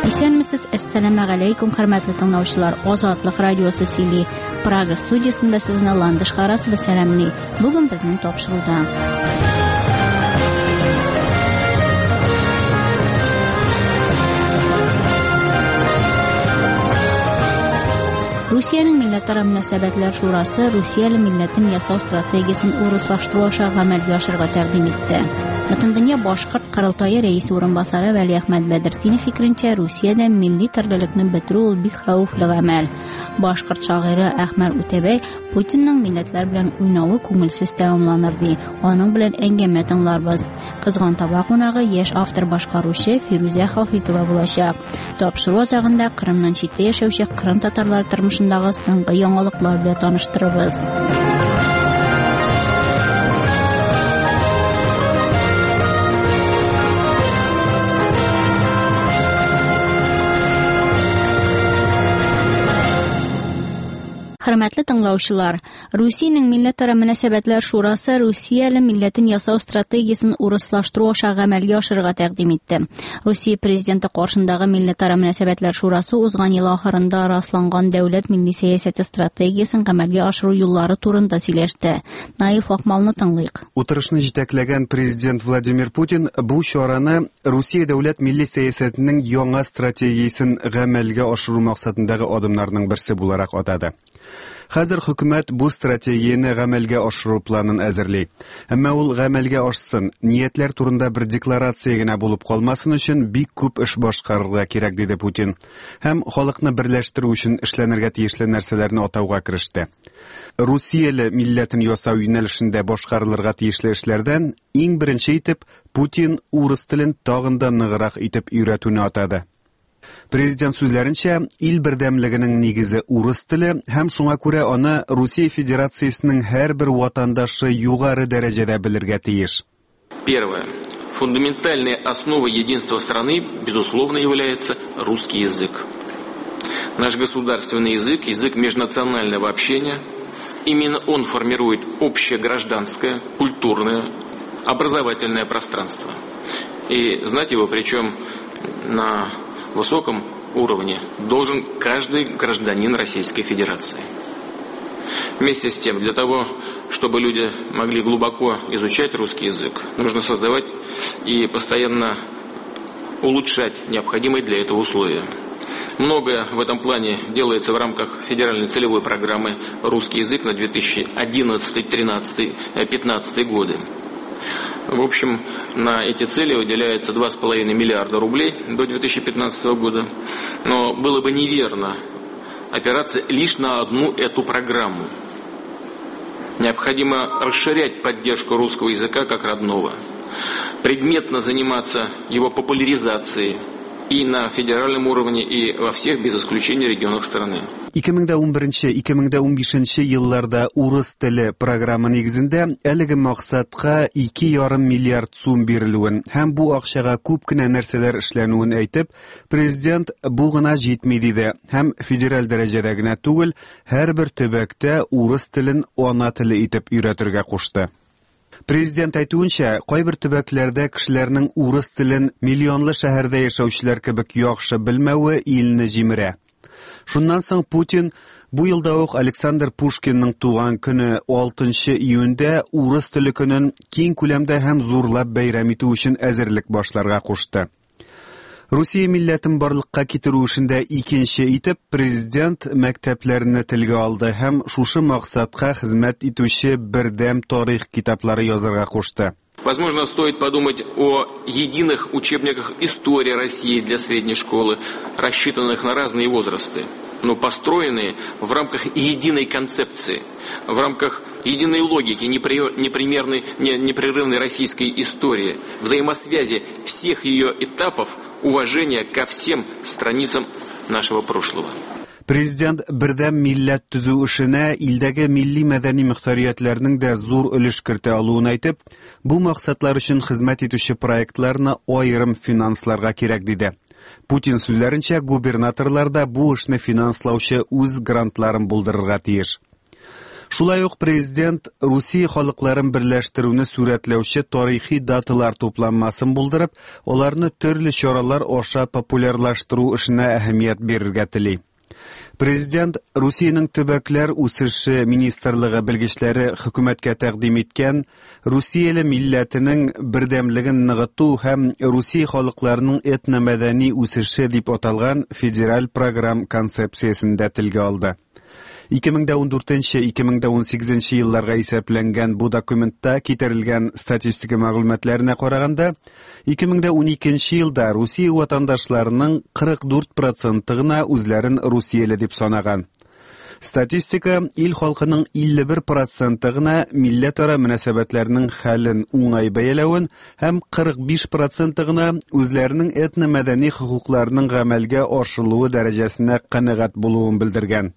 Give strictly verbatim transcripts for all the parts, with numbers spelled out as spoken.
Исәнмесез, әссәламу алейкум, хөрмәтле тыңлаучылар. Азатлык радиосы Сили Прага студиясында сезне ландыш харасы ва сәламни. Бүген безнең тапшыруда. Rusiyaның Millətlərə Münasibətlər Şurası Rusiyalı millətin yasal strategiyasını урыслаштыру аша гамәлгә ашырга тәкъдим итте. Бөтендөнья башкорт Кырылтайы рәисе урынбасары Вәли Әхмәт Бәдретдинов фикеренчә, Русиядә милли төрлелекне бетерү ул бик хәвефле гамәл. Башкорт шагыйре Әхмәр Үтәбәй Путинның милләтләр белән уйнавы күңелсез тәмамланыр ди. Аның белән әңгәмә тыңларбыз. Кызган таба кунагы яшь автор башкаручы Фирузә Хафизова булачак. Тапшыру азагында Кырымнан читтә яшәүче Кырым татарлары тормышындагы соңгы яңалыклар белән таныштырабыз. Хөрмәтле тыңлаучылар, Русиянең Милләтара Мөнәсәбәтләр Шурасы Русияле милләтен ясау стратегиясын урыслаштыру аша гамәлгә ашырга тәкъдим итте. Русия президенты каршындагы Милләтара Мөнәсәбәтләр Шурасы узган ел ахырында расланган дәүләт милли сәясәте стратегиясын гамәлгә ашыру юллары турында сөйләште. Наиф Акмалны тыңлыйк. Утырышны җитәкләгән президент Владимир Путин бу чараны Русия дәүләт милли сәясәтенең яңа стратегиясын гамәлгә ашыру максатындагы адымнарның берсе буларак атады. Хәзер хөкүмәт бу стратегияне гамәлгә ашыру планын әзерли. Әмма ул гамәлгә ашсын, ниятләр турында бер декларация генә булып калмасын өчен бик күп эш башкарырга кирәк, диде Путин. Һәм халыкны берләштерү өчен эшләнергә тиешле нәрсәләрне атауга кереште. Русияле милләтен ясау юнәлешендә башкарылырга тиешле эшләрдән иң беренче итеп Путин урыс телен тагын да ныграк итеп өйрәтүне атады. Президент сүзләренчә, ил бердәмлегенең нигезе урыс теле һәм шуңа күрә аны Русия Федерациясының һәрбер ватандашы югары дәрәҗәдә белергә тиеш. Первое. Фундаментальной основой единства страны, безусловно, является русский язык. Наш государственный язык, язык межнационального общения, именно он формирует общее гражданское, культурное, образовательное пространство. И знать его, причем на высоком уровне, должен каждый гражданин Российской Федерации. Вместе с тем, для того, чтобы люди могли глубоко изучать русский язык, нужно создавать и постоянно улучшать необходимые для этого условия. Многое в этом плане делается в рамках федеральной целевой программы «Русский язык» на две тысячи одиннадцатый, тринадцатый, пятнадцатый годы. В общем, на эти цели уделяется два с половиной миллиарда рублей до две тысячи пятнадцатого года. Но было бы неверно опираться лишь на одну эту программу. Необходимо расширять поддержку русского языка как родного, предметно заниматься его популяризацией и на федеральном уровне, и во всех, без исключения, регионах страны. ике мең дә унберенче - ике мең дә унбишенче елларда урыс теле программа нигезендә әлеге максатка ике ярым миллиард сум бирелүен һәм бу акчага күп кенә нәрсәләр эшләнүен әйтеп, президент бу гына җитми диде һәм федераль дәрәҗәдә генә түгел, һәрбер төбәктә урыс телен ана теле итеп өйрәтергә кушты. Президент әйтүенчә, кайбер төбәкләрдә кешеләрнең урыс телен миллионлы шәһәрдә яшәүчеләр кебек яхшы белмәве илне җимерә. Шуннан соң Путин бу елда ук Александр Пушкинның туган көне алтынчы июньдә урыс теле көнен киң күләмдә һәм зурлап бәйрәм итү өчен әзерлек башларга кушты. Русия милләтен барлыкка китерү эшендә икенче итеп президент мәктәпләрне телгә алды һәм шушы максатка хезмәт итүче бердәм тарих китаплары язарга кушты. Возможно, стоит подумать о единых учебниках истории России для средней школы, рассчитанных на разные возрасты, но построенные в рамках единой концепции, в рамках единой логики, непримерной, непрерывной российской истории, взаимосвязи всех ее этапов, уважения ко всем страницам нашего прошлого. Президент бердәм милләт төзү эшенә илдәге милли мәдәни мөхтәриятләрнең дә зур өлеш кертә алуын әйтеп, бу максатлар өчен хезмәт итүче проектларны аерым финансларга кирәк, диде. Путин сүзләренчә, губернаторлар да бу эшне финанслаучы үз грантларын булдырырга тиеш. Шулай ук президент Русия халыкларын берләштерүне сурәтләүче тарихи даталар тупланмасын булдырып, аларны төрле чаралар аша популярлаштыру эшенә әһәмият бирергә тели. Президент Русиянең төбәкләр үсеше министрлыгы белгечләре хөкүмәткә тәкъдим иткән Русияле милләтенең бердәмлеген ныгыту һәм Русия халыкларының этномәдәни үсеше дип аталган федераль программ концепциясендә телгә алды. ике мең ундүртенче - ике мең унсигезенче елларга исәпләнгән бу документта китерелгән статистика мәгълүматларына караганда, ике мең уникенче елда Русия ватандашларының кырык дүрт проценты гына үзләрен Русияле дип санаган. Статистика ил халкының илле бер проценты гына милләтара мөнәсәбәтләрнең хәлен уңай бәяләвен һәм кырык биш проценты гына үзләренең этномәдәни хокукларының гамәлгә ашырылуы дәрәҗәсенә канәгать булуын белдергән.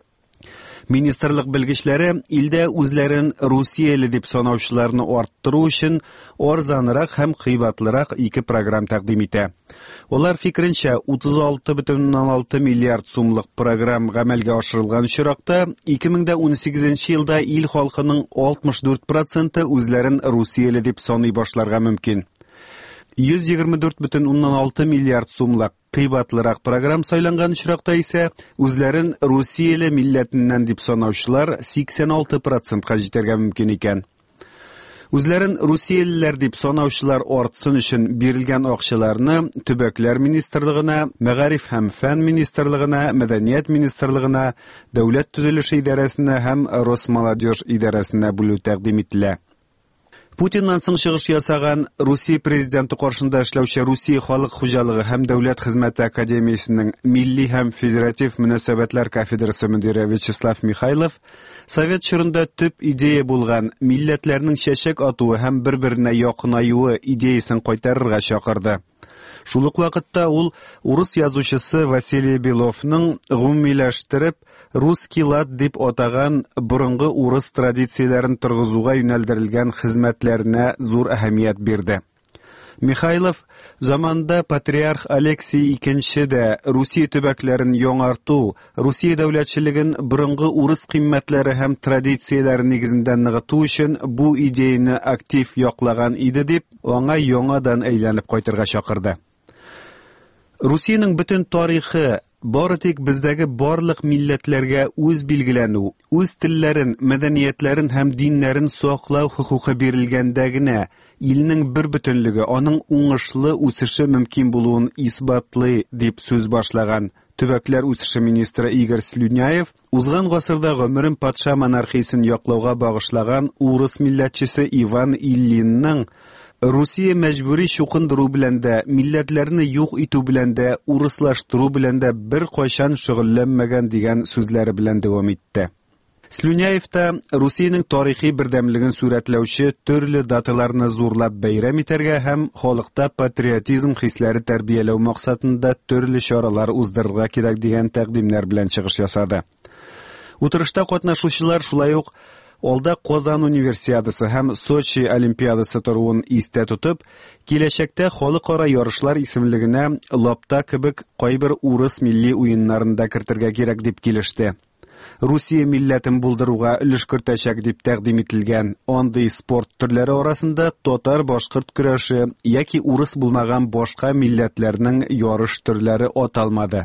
Министрлык белгечләре илдә үзләрен Русияле дип санаучыларны арттыру өчен арзанрак һәм кыйбатлырак ике программ тәкъдим итә. Олар фикеренчә утыз алты бөтен уннан алты миллиард сумлык программ гамәлгә ашырылган чиракта ике мең унсигезенче елда ил халкының алтмыш дүрт проценты үзләрен Русияле дип саный башларга мөмкин. йөз егерме дүрт бөтен уннан алты миллиард сумлык кыйбатлырак программ сайланган чиракта исә үзләрен Русияле милләтеннән дип санаучылар сиксән алты процентка җитәргә мөмкин икән. Үзләрен Русиялеләр дип санаучылар артсын өчен бирелгән акчаларны төбәкләр министрлыгына, Мәгариф һәм фән министрлыгына, Мәдәният министрлыгына, Дәүләт төзелеше идарәсенә һәм Росмолодежь идарәсенә бүлү тәкъдим ителә. Путиннан соң чыгыш ясаган Русия президенты каршында эшләүче Русия халык хуҗалыгы һәм дәүләт хезмәте академиясенең милли һәм федератив мөнәсәбәтләр кафедрасы мөдире Вячеслав Михайлов Совет чорында төп идея булган милләтләрнең чәчәк атуы һәм бер-беренә якынаюы идеясын кайтарырга чакырды. Шул ук вакытта ул урыс язучысы Василий Беловның гомумиләштереп русский лад дип атаган борынгы урыс традицияләрен торгызуга юнәлдерелгән хезмәтләренә зур әһәмият бирде. Михайлов заманда патриарх Алексий икенче дә Русия төбәкләрен яңарту, Русия дәүләтчелеген борынгы урыс кыйммәтләре һәм традицияләре нигезендә ныгыту өчен бу идеяны актив яклаган иде дип, аңа яңадан әйләнеп кайтырга чакырды. Русиянең бөтен тарихы бары тик бездәге барлык милләтләргә үз билгеләнү, үз телләрен, мәдәниятләрен һәм диннәрен саклау хукукы бирелгәндә генә илнең бер бөтенлеге, аның уңышлы үсеше мөмкин булуын исбатлый дип сүз башлаган төбәкләр үсеше министры Игорь Слюняев узган гасырда гомерен патша монархиясын яклауга багышлаган урыс милләтчесе Иван Ильинның Русия мәҗбүри чукындыру белән дә, милләтләрне юк итү белән дә, урыслаштыру белән дә бер кайчан шөгыльләнмәгән дигән сүзләре белән дәвам итте. Слюняев та Русиянең тарихи бердәмлеген сурәтләүче төрле даталарны зурлап бәйрәм итәргә һәм халыкта патриотизм хисләре тәрбияләү максатында төрле чаралар уздырырга кирәк дигән тәкъдимнәр белән чыгыш ясады. Утырышта катнашучылар шулай ук алда Казан универсиадасы һәм Сочи олимпиадасы торуын истә тотып, киләчәктә халыкара ярышлар исемлегенә лапта кебек кайбер урыс милли уеннарында кертергә кирәк дип килеште. Русия милләтен булдыруга өлеш кертәчәк дип тәкъдим ителгән андый спорт төрләре арасында татар-башкорт көрәше яки урыс булмаган башка милләтләрнең ярыш төрләре аталмады.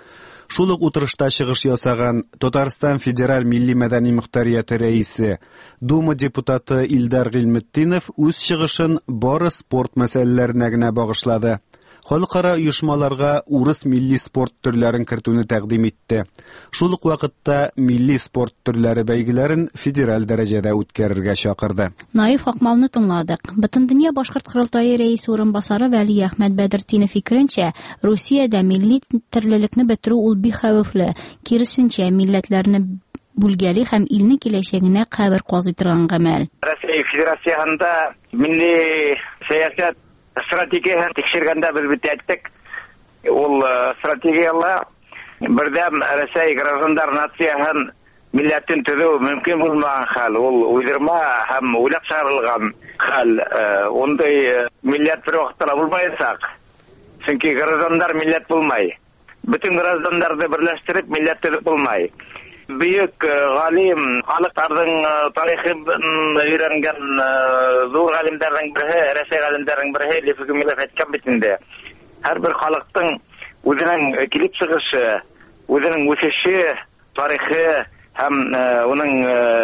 Шул ук утырышта чыгыш ясаган Татарстан федераль милли мәдәни мөхтәрияте рәисе, Дума депутаты Илдар Гыйлметдинов үз чыгышын бары спорт мәсьәләләренә генә багышлады. Халыкара оешмаларга урыс милли спорт төрләрен кертүне тәкъдим итте. Шул ук вакытта милли спорт төрләре бәйгеләрен федераль дәрәҗәдә үткәрергә чакырды. Наиф Акмалны тыңладык. Бөтендөнья башкорт корылтайы рәисе урынбасары Вәли Әхмәт Бәдретдинов фикеренчә, Русиядә милли төрлелекне бетерү ул бик хәвефле. Киресенчә, милләтләрне бүлгәли һәм илне киләчәгенә кабер казый торган гамәл. Россия Федерациясында милли сәясәт стратегияны тикшергәндә без бит әйттек. Ул стратегиялар бердәм Россия граждандар нацияһын милләтен төзү мөмкин булмаган хәл. Ул уйдырма һәм уйлап чыгарылган хәл. Ондай милләт бер вакытта булмаячак. Чөнки граждандар милләт булмай. Бөтен граждандарды берләштереп милләт төзеп булмай. büyük galim, halkların tarihini öğrengen zor galimlerden biri, Rusya galimlerden biri, Lev Gumilov etken bitinde. Her bir halkın özünün kilip çıkışı, özünün ösüşü, tarihi, hem onun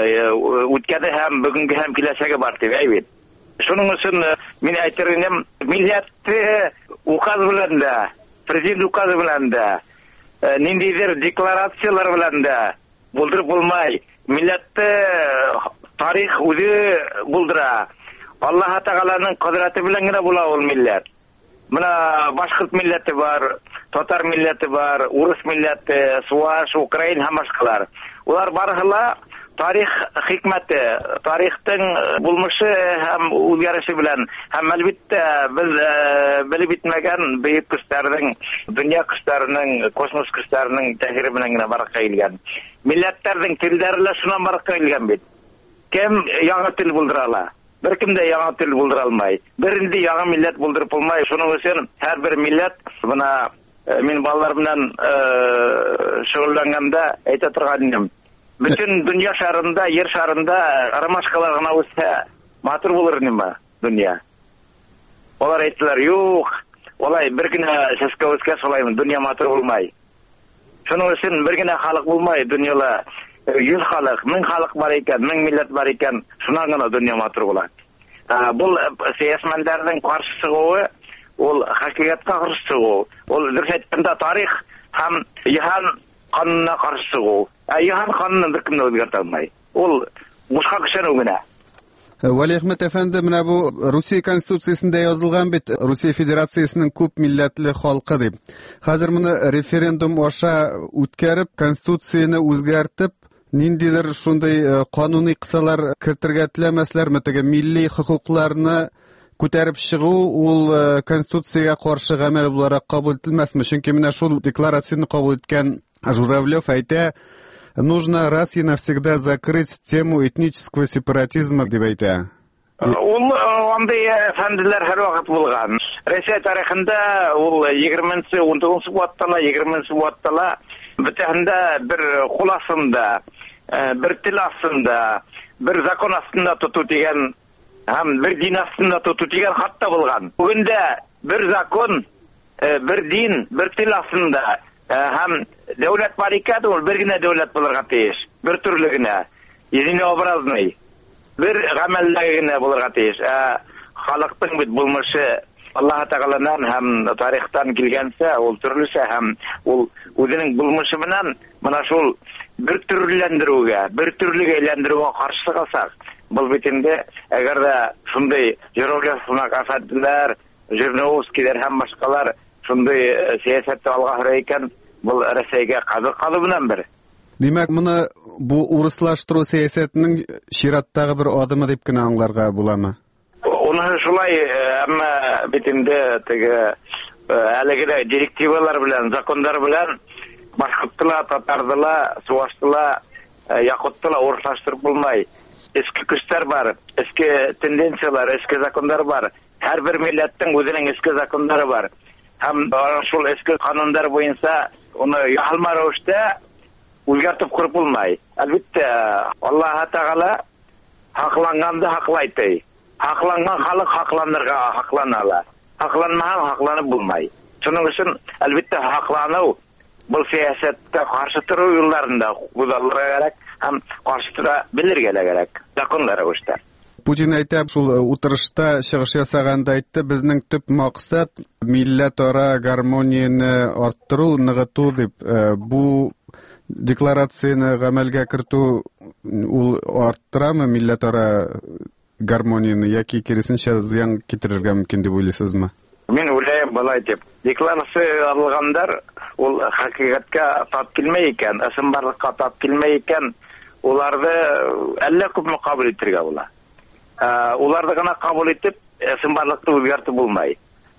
ötkeni hem bugünkü hem kilesege var diye evet. Şunun için men aytırım milletni ukaz bilen de, prezident ukazı bilen de, nindidir deklaratsiyalar bilen de buldurып bulmay. Milletni tarih özü buldura. Allah Teala'nın kudreti bilen gene bula ol millet. Buna Başkurt milleti var, Tatar milleti var, Urus milleti, Suvaş, Ukrayn hem başkalar. Ular barhıla tarih hikmeti, tarihten bulmuşu hem uyarışı bilen, hem elbette biz bili bitmegen büyük kuşlarının, dünya kuşlarının, kosmos kuşlarının tehiribine baraka ilgen. Milletlerden tilleriyle şuna baraka ilgen bit. Kim yanı til buldurala? Bir kimde yanı til bulduralmay. Birinde yanı millet buldurup olmay. Şunun için her bir millet buna men balalar bilen şug'ullanganda ayta turganim. Bütün dünya şarında, yer şarında aramaşkalarına olsa matır bulur nima dünya. Olar ayttılar, yok, olay bir güne seske özke solayım, dünya matır bulmay. Şunun için bir güne halk bulmay, dünyada yüz halk, min halk var iken, min millet var iken, şuna gana dünya matır bular. Bu siyasmenlerden karşısı o, ol hakikatka karşısı o. Ol dirsekende tarih hem yahan kanuna karşısı o. Yahan kanunu bir kimde özgürte almay. Ol boşka kişen ögüne. Vali Ahmet Efendi, mana bu Rusya konstitutsiyasında yazılgan bit Rusya Federatsiyasının köp milletli halkı deb. Hazır bunu referendum aşa o'tkazib, konstitutsiyani o'zgartib, nindidir shunday qonuniy qissalar kiritirga tilamaslarmi, tege milliy huquqlarni ko'tarib chiqu, ul konstitutsiyaga qarshi amal olarak qabul etilmasmi? Chunki mana shu deklaratsiyani qabul etgan Журавлев ayta, нужно раз и навсегда закрыть тему этнического сепаратизма deb ayta. Ул андай фәндиләр һәр вакыт булган. Россия тарихында ул егерменче он тугызынчы буаттала, егерменче буаттала бөтәһендә бер хуласында, бер тел астында, бер закон астында тоту дигән һәм бер дин астында тоту дигән хатта булган. Бүгендә бер закон, бер дин, бер тел астында һәм дәүләт бар икән, ул бер генә дәүләт булырга тиеш. Бер төрле генә, единообразный, бер гамәлләге генә булырга тиеш. Халыктың бит булмышы Аллаһ Тәгаладан һәм тарихтан килгәнсә, ул төрлечә һәм ул үзенең булмышы белән менә шул бер төрлеләндерүгә, бер төрлегә әйләндерүгә каршы калсак, бу бит инде әгәр дә шундый Журавлев афәтләр, Жирновскийлар һәм башкалар шундый сәясәтте алга һөрә икән, бу Россиягә кабыл калу белән бер. Димәк, моны бу урыслаштыру сәясәтенең чираттагы бер адымы дип кенә аңларга буламы? Уны шулай, әмма бит инде теге әлеге директивалар белән, законнар белән башкортлар, татарлар, суаштылар, якуттылар урыслаштырып булмай. Эске көчләр бар, эске тенденциялар, эске законнар бар. Һәр бер милләттең үзенең эске законнары бар. Һәм шул эске кануннар буенча уны ялмар рәвештә үзгәртеп курып булмай. Әлбәттә, Аллаһ Тәгалә хакланганда хаклайды. Хакланган халык хакланырга хакланала. Хакланмаган хакланып булмай. Шуның өчен әлбәттә хаклану бу сәясәткә каршы тору юлларында узарга кирәк һәм каршы тора белергә кирәк. Законнар рәвештә. Путин әйтә, шул утырышта чыгыш ясаганда әйтте, безнең төп максат милләтара гармонияны арттыру, ныгыту дип. Бу декларацияны гамәлгә кертү ул арттырамы милләтара гармонияны, яки киресенчә зыян китерергә мөмкин дип уйлыйсызмы? Мин уйлыйм болай дип. Декларация алгандар ул хакыйкатькә тап килмәй икән, ысынбарлыкка тап килмәй икән, уларны әллә күпме кабул итәргә була. Уларны гына кабул итеп, ысынбарлыкты үзгәртеп булмай.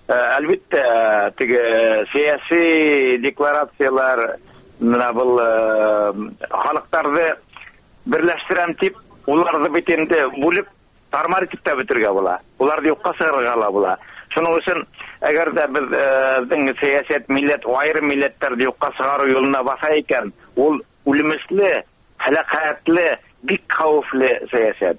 Әлбәттә, теге сиясәт декларациялар менә бу халыктарны берләштерәм дип, уларны бит инде бүлеп тармар итеп тә бетергә була. Уларны юкка сыгырга була. Шуның өчен әгәр дә безнең сәясәт милләт, аерым милләтләрне юкка сыгару юлына баса икән, ул үлемесле halakatlы, bik kavuflu siyasat.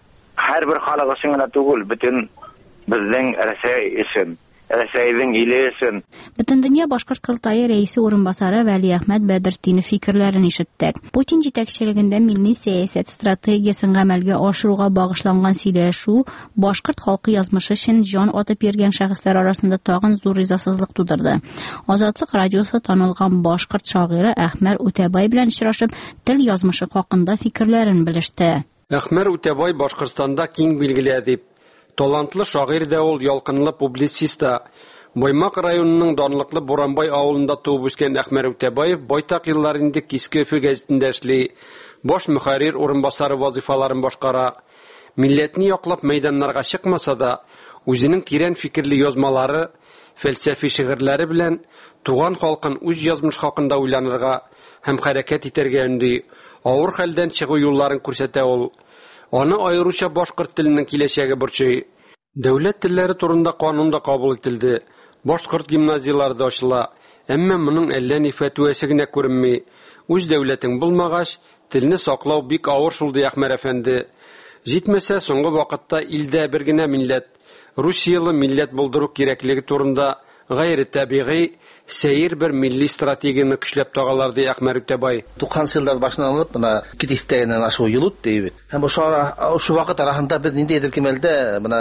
Her bir halk için gana tugul, bütün bizden Rusya için, Rusya'nın ili için. Butun dünya Bashqirt Qurultayı reisi o'rinbosari Valiahmad Badrtinov fikrlarini eshitdik. Putin yetakchiligida milliy siyosat strategiyasini amalga oshirishga bag'ishlangan siylashuv Bashqirt xalqi yozmishi uchun jon otib bergan shaxslar orasida tag'in zo'r rizasizlik tug'dirdi. Ozodlik radiosi tanilgan Bashqirt shoiri Ahmar Utabay bilan uchrashib, til yozmishi haqida fikrlarini bilishdi. Ahmar Utabay Bashqirdistonda keng bilgili adib, talantlı şair de ol, yalqınlı publisista. Boymaq rayonunun donlıqlı Boranbay avulunda tuğub üsken Ahmar Utabayev boytaq yıllarında Eski Öfü gazetinde işli, boş müxarir orunbasarı vazifaların boşqara. Milletini yoqlap meydanlarga çıkmasa da, özünün kiren fikirli yozmaları, felsefi şiirleri bilen, tuğan halkın üz yazmış hakkında uylanırga, hem hareket iterge ündü, ağır halden çıgı yolların kursete ol. Onu ayrıca Bashqirt tilinin kileşegi burçuy. Devlet tilleri turunda kanunda kabul etildi. Bashqirt gimnaziyalarda açıla. Emme bunun elleni fetüesigine көрінмей. Üz devletin bulmagaş, tilini saklaw bik ağır şuldu Ahmar efendi. Jitmese soňgy wagtda ilde birgine millet, Rusiyalı millet bulduruk kerekligi turunda gayri tabiiy seyir bir milli strategiyani küçlep tağalardı Ahmar Utabay. doksanıncı yıllar başından alıp buna kitipteğinden aşağı yılut deyip. Hem şu ara şu vakit arasında biz neydir kimelde buna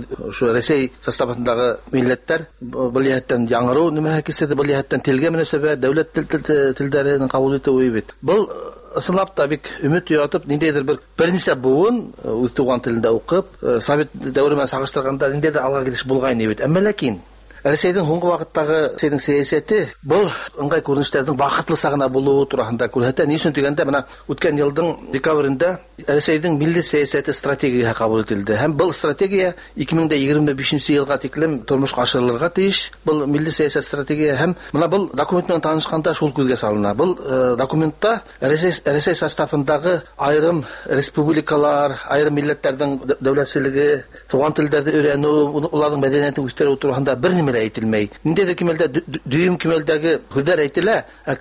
şu Rusya sastavındağı milletler biliyetten yanıru nime hakisede biliyetten tilge münasebet devlet til tillerinin kabul ettiği bit. Bu ısınlap da bir ümit yatıp neydir bir birinci buğun Uytuğan tilinde okup Sovet devrimi sağıştırganda neydir alga gidiş bulgayın bit. Ama lakin Rusya'nın hongı vakittagi senin siyaseti bu ыңгай көрүнүштөрдүн бакытлы сагына болуу турасында көрсөтөт. Эмне үчүн дегенде мына өткөн жылдын декабрында Rusya'nын милли саясаты стратегияга кабыл этилди. Һәм бул стратегия эки миң жыйырма бешинчи жылга чейин турмушка ашырылырга тийиш. Бул милли саясат стратегия һәм мына бул документ менен таанышканда шул көзгө салына. Бул документта Россия составындагы айрым республикалар, айрым миллеттердин дәүләтчилиги, туган тилдерди өйрөнүү, улардын мәдәниятын үстөрүү турасында бир неме әйтелмәй. Ниндәйдер кимәлдә дүйім кимәлдәге хүзләр әйтелә,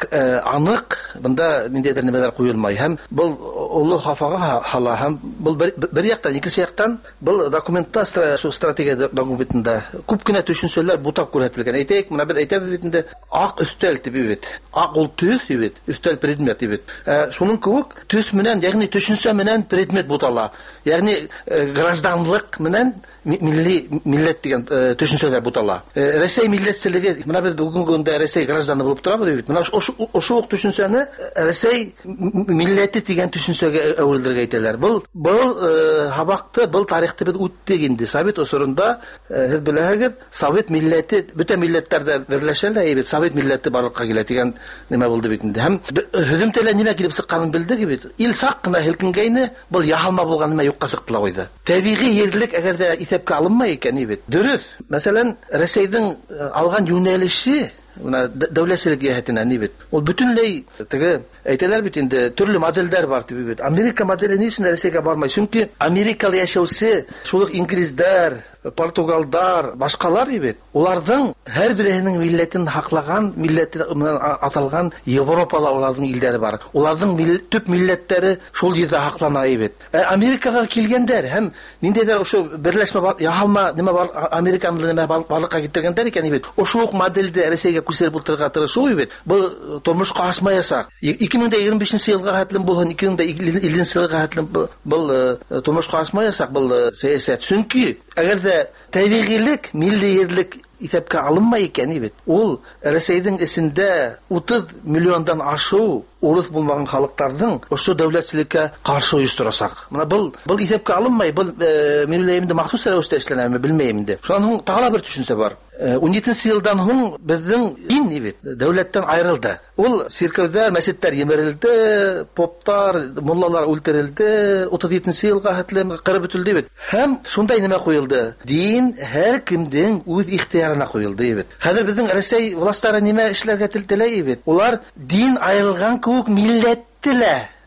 анык монда ниндәйдер нәмәләр куелмай. Һәм бул улы хафага hala һәм бул бер яктан, икенче яктан бул документта стратегия документында күп кенә төшенчәләр бутап күрсәтелгән. Әйтәйек, менә без әйтәбез бит инде ак өстәл тип бит. Ак ул төс бит, өстәл предмет бит. Шуның кебек төс менән, ягъни төшенчә менән предмет бутала. Ягъни гражданлык менән milli millet degan төшенчәләр бутала. Россия милләтчелеге, менә без бүгенге көндә Россия гражданы булып торабыз бит. Менә ошо ук төшенчәне Россия милләте дигән төшенчәгә әверелергә әйтәләр. Бул бул хабакты, бул тарихты без үттек инде. Совет осырында һез беләһегез, Совет милләте, бүтән милләтләрдә берләшәләр, бит. Совет милләте барлыкка килә дигән нима булды бит инде. Һәм һөҗүмтәләр нимә килеп сыкканын билдек бит. Ил сак кына һелкенгәйне, бул яһалма булган нима юкка сыктыла койды. Табигый ерлек әгәр дә исәпкә алынмай икән бит. Дөрес. Мәсәлән, Россиянең алган юнәлеше Бuna devletçilik yehetine ne bit? O bütünley tege ayteler bit indi türlü modeller var tibi bit. Amerika modeli ne için Rusya'ya barmay? Çünkü Amerikalı yaşauvchi, şuluk İngilizler, Portugallar, başkalar bit. Ulardan her birinin milletin haklagan, milletin atalgan Avrupalı ulardan illeri var. Ulardan tüp milletleri şol yerde haklanay bit. Amerika'ga kelgenler hem nindeyler o şu birleşme yahalma nima var Amerikanlı nima barlıkka getirgenler eken bit. O şuluk modelde Rusya'ya күсер бултырга тырышу бит. Бу тормышка ашмаясак, эки миң жыйырма бешинчи елга хәтлем булган, эки миң элленче елга хәтлем бул тормышка ашмаясак, бул сәясәт. Чөнки әгәр дә табигыйлык, милли ерлек исәпкә алынмай икән бит. Ул Россиянең исендә утыз миллиондан ашу урыс булмаган халыктарның ошо дәүләтчелеккә каршы оештырасак. Менә бул бул исәпкә алынмай, бул минем уйлавымда махсус рәвештә эшләнәме билмәйм инде. Шуның тагыла бер төшенчә бар. он жетинчи елдан һуң безнең дин бит дәүләттән аерылды. Ул церковьләр, мәчетләр емерелде, поптар, муллалар үлтерелде. отуз жетинчи елга хәтлем кырып бетелде бит. Һәм шундай нимә куелды? Дин һәр кемдең үз ихтиярына куелды бит. Хәзер безнең Россия властьлары нимә эшләргә телтеләй бит? Улар дин аерылган күк милләттеләр.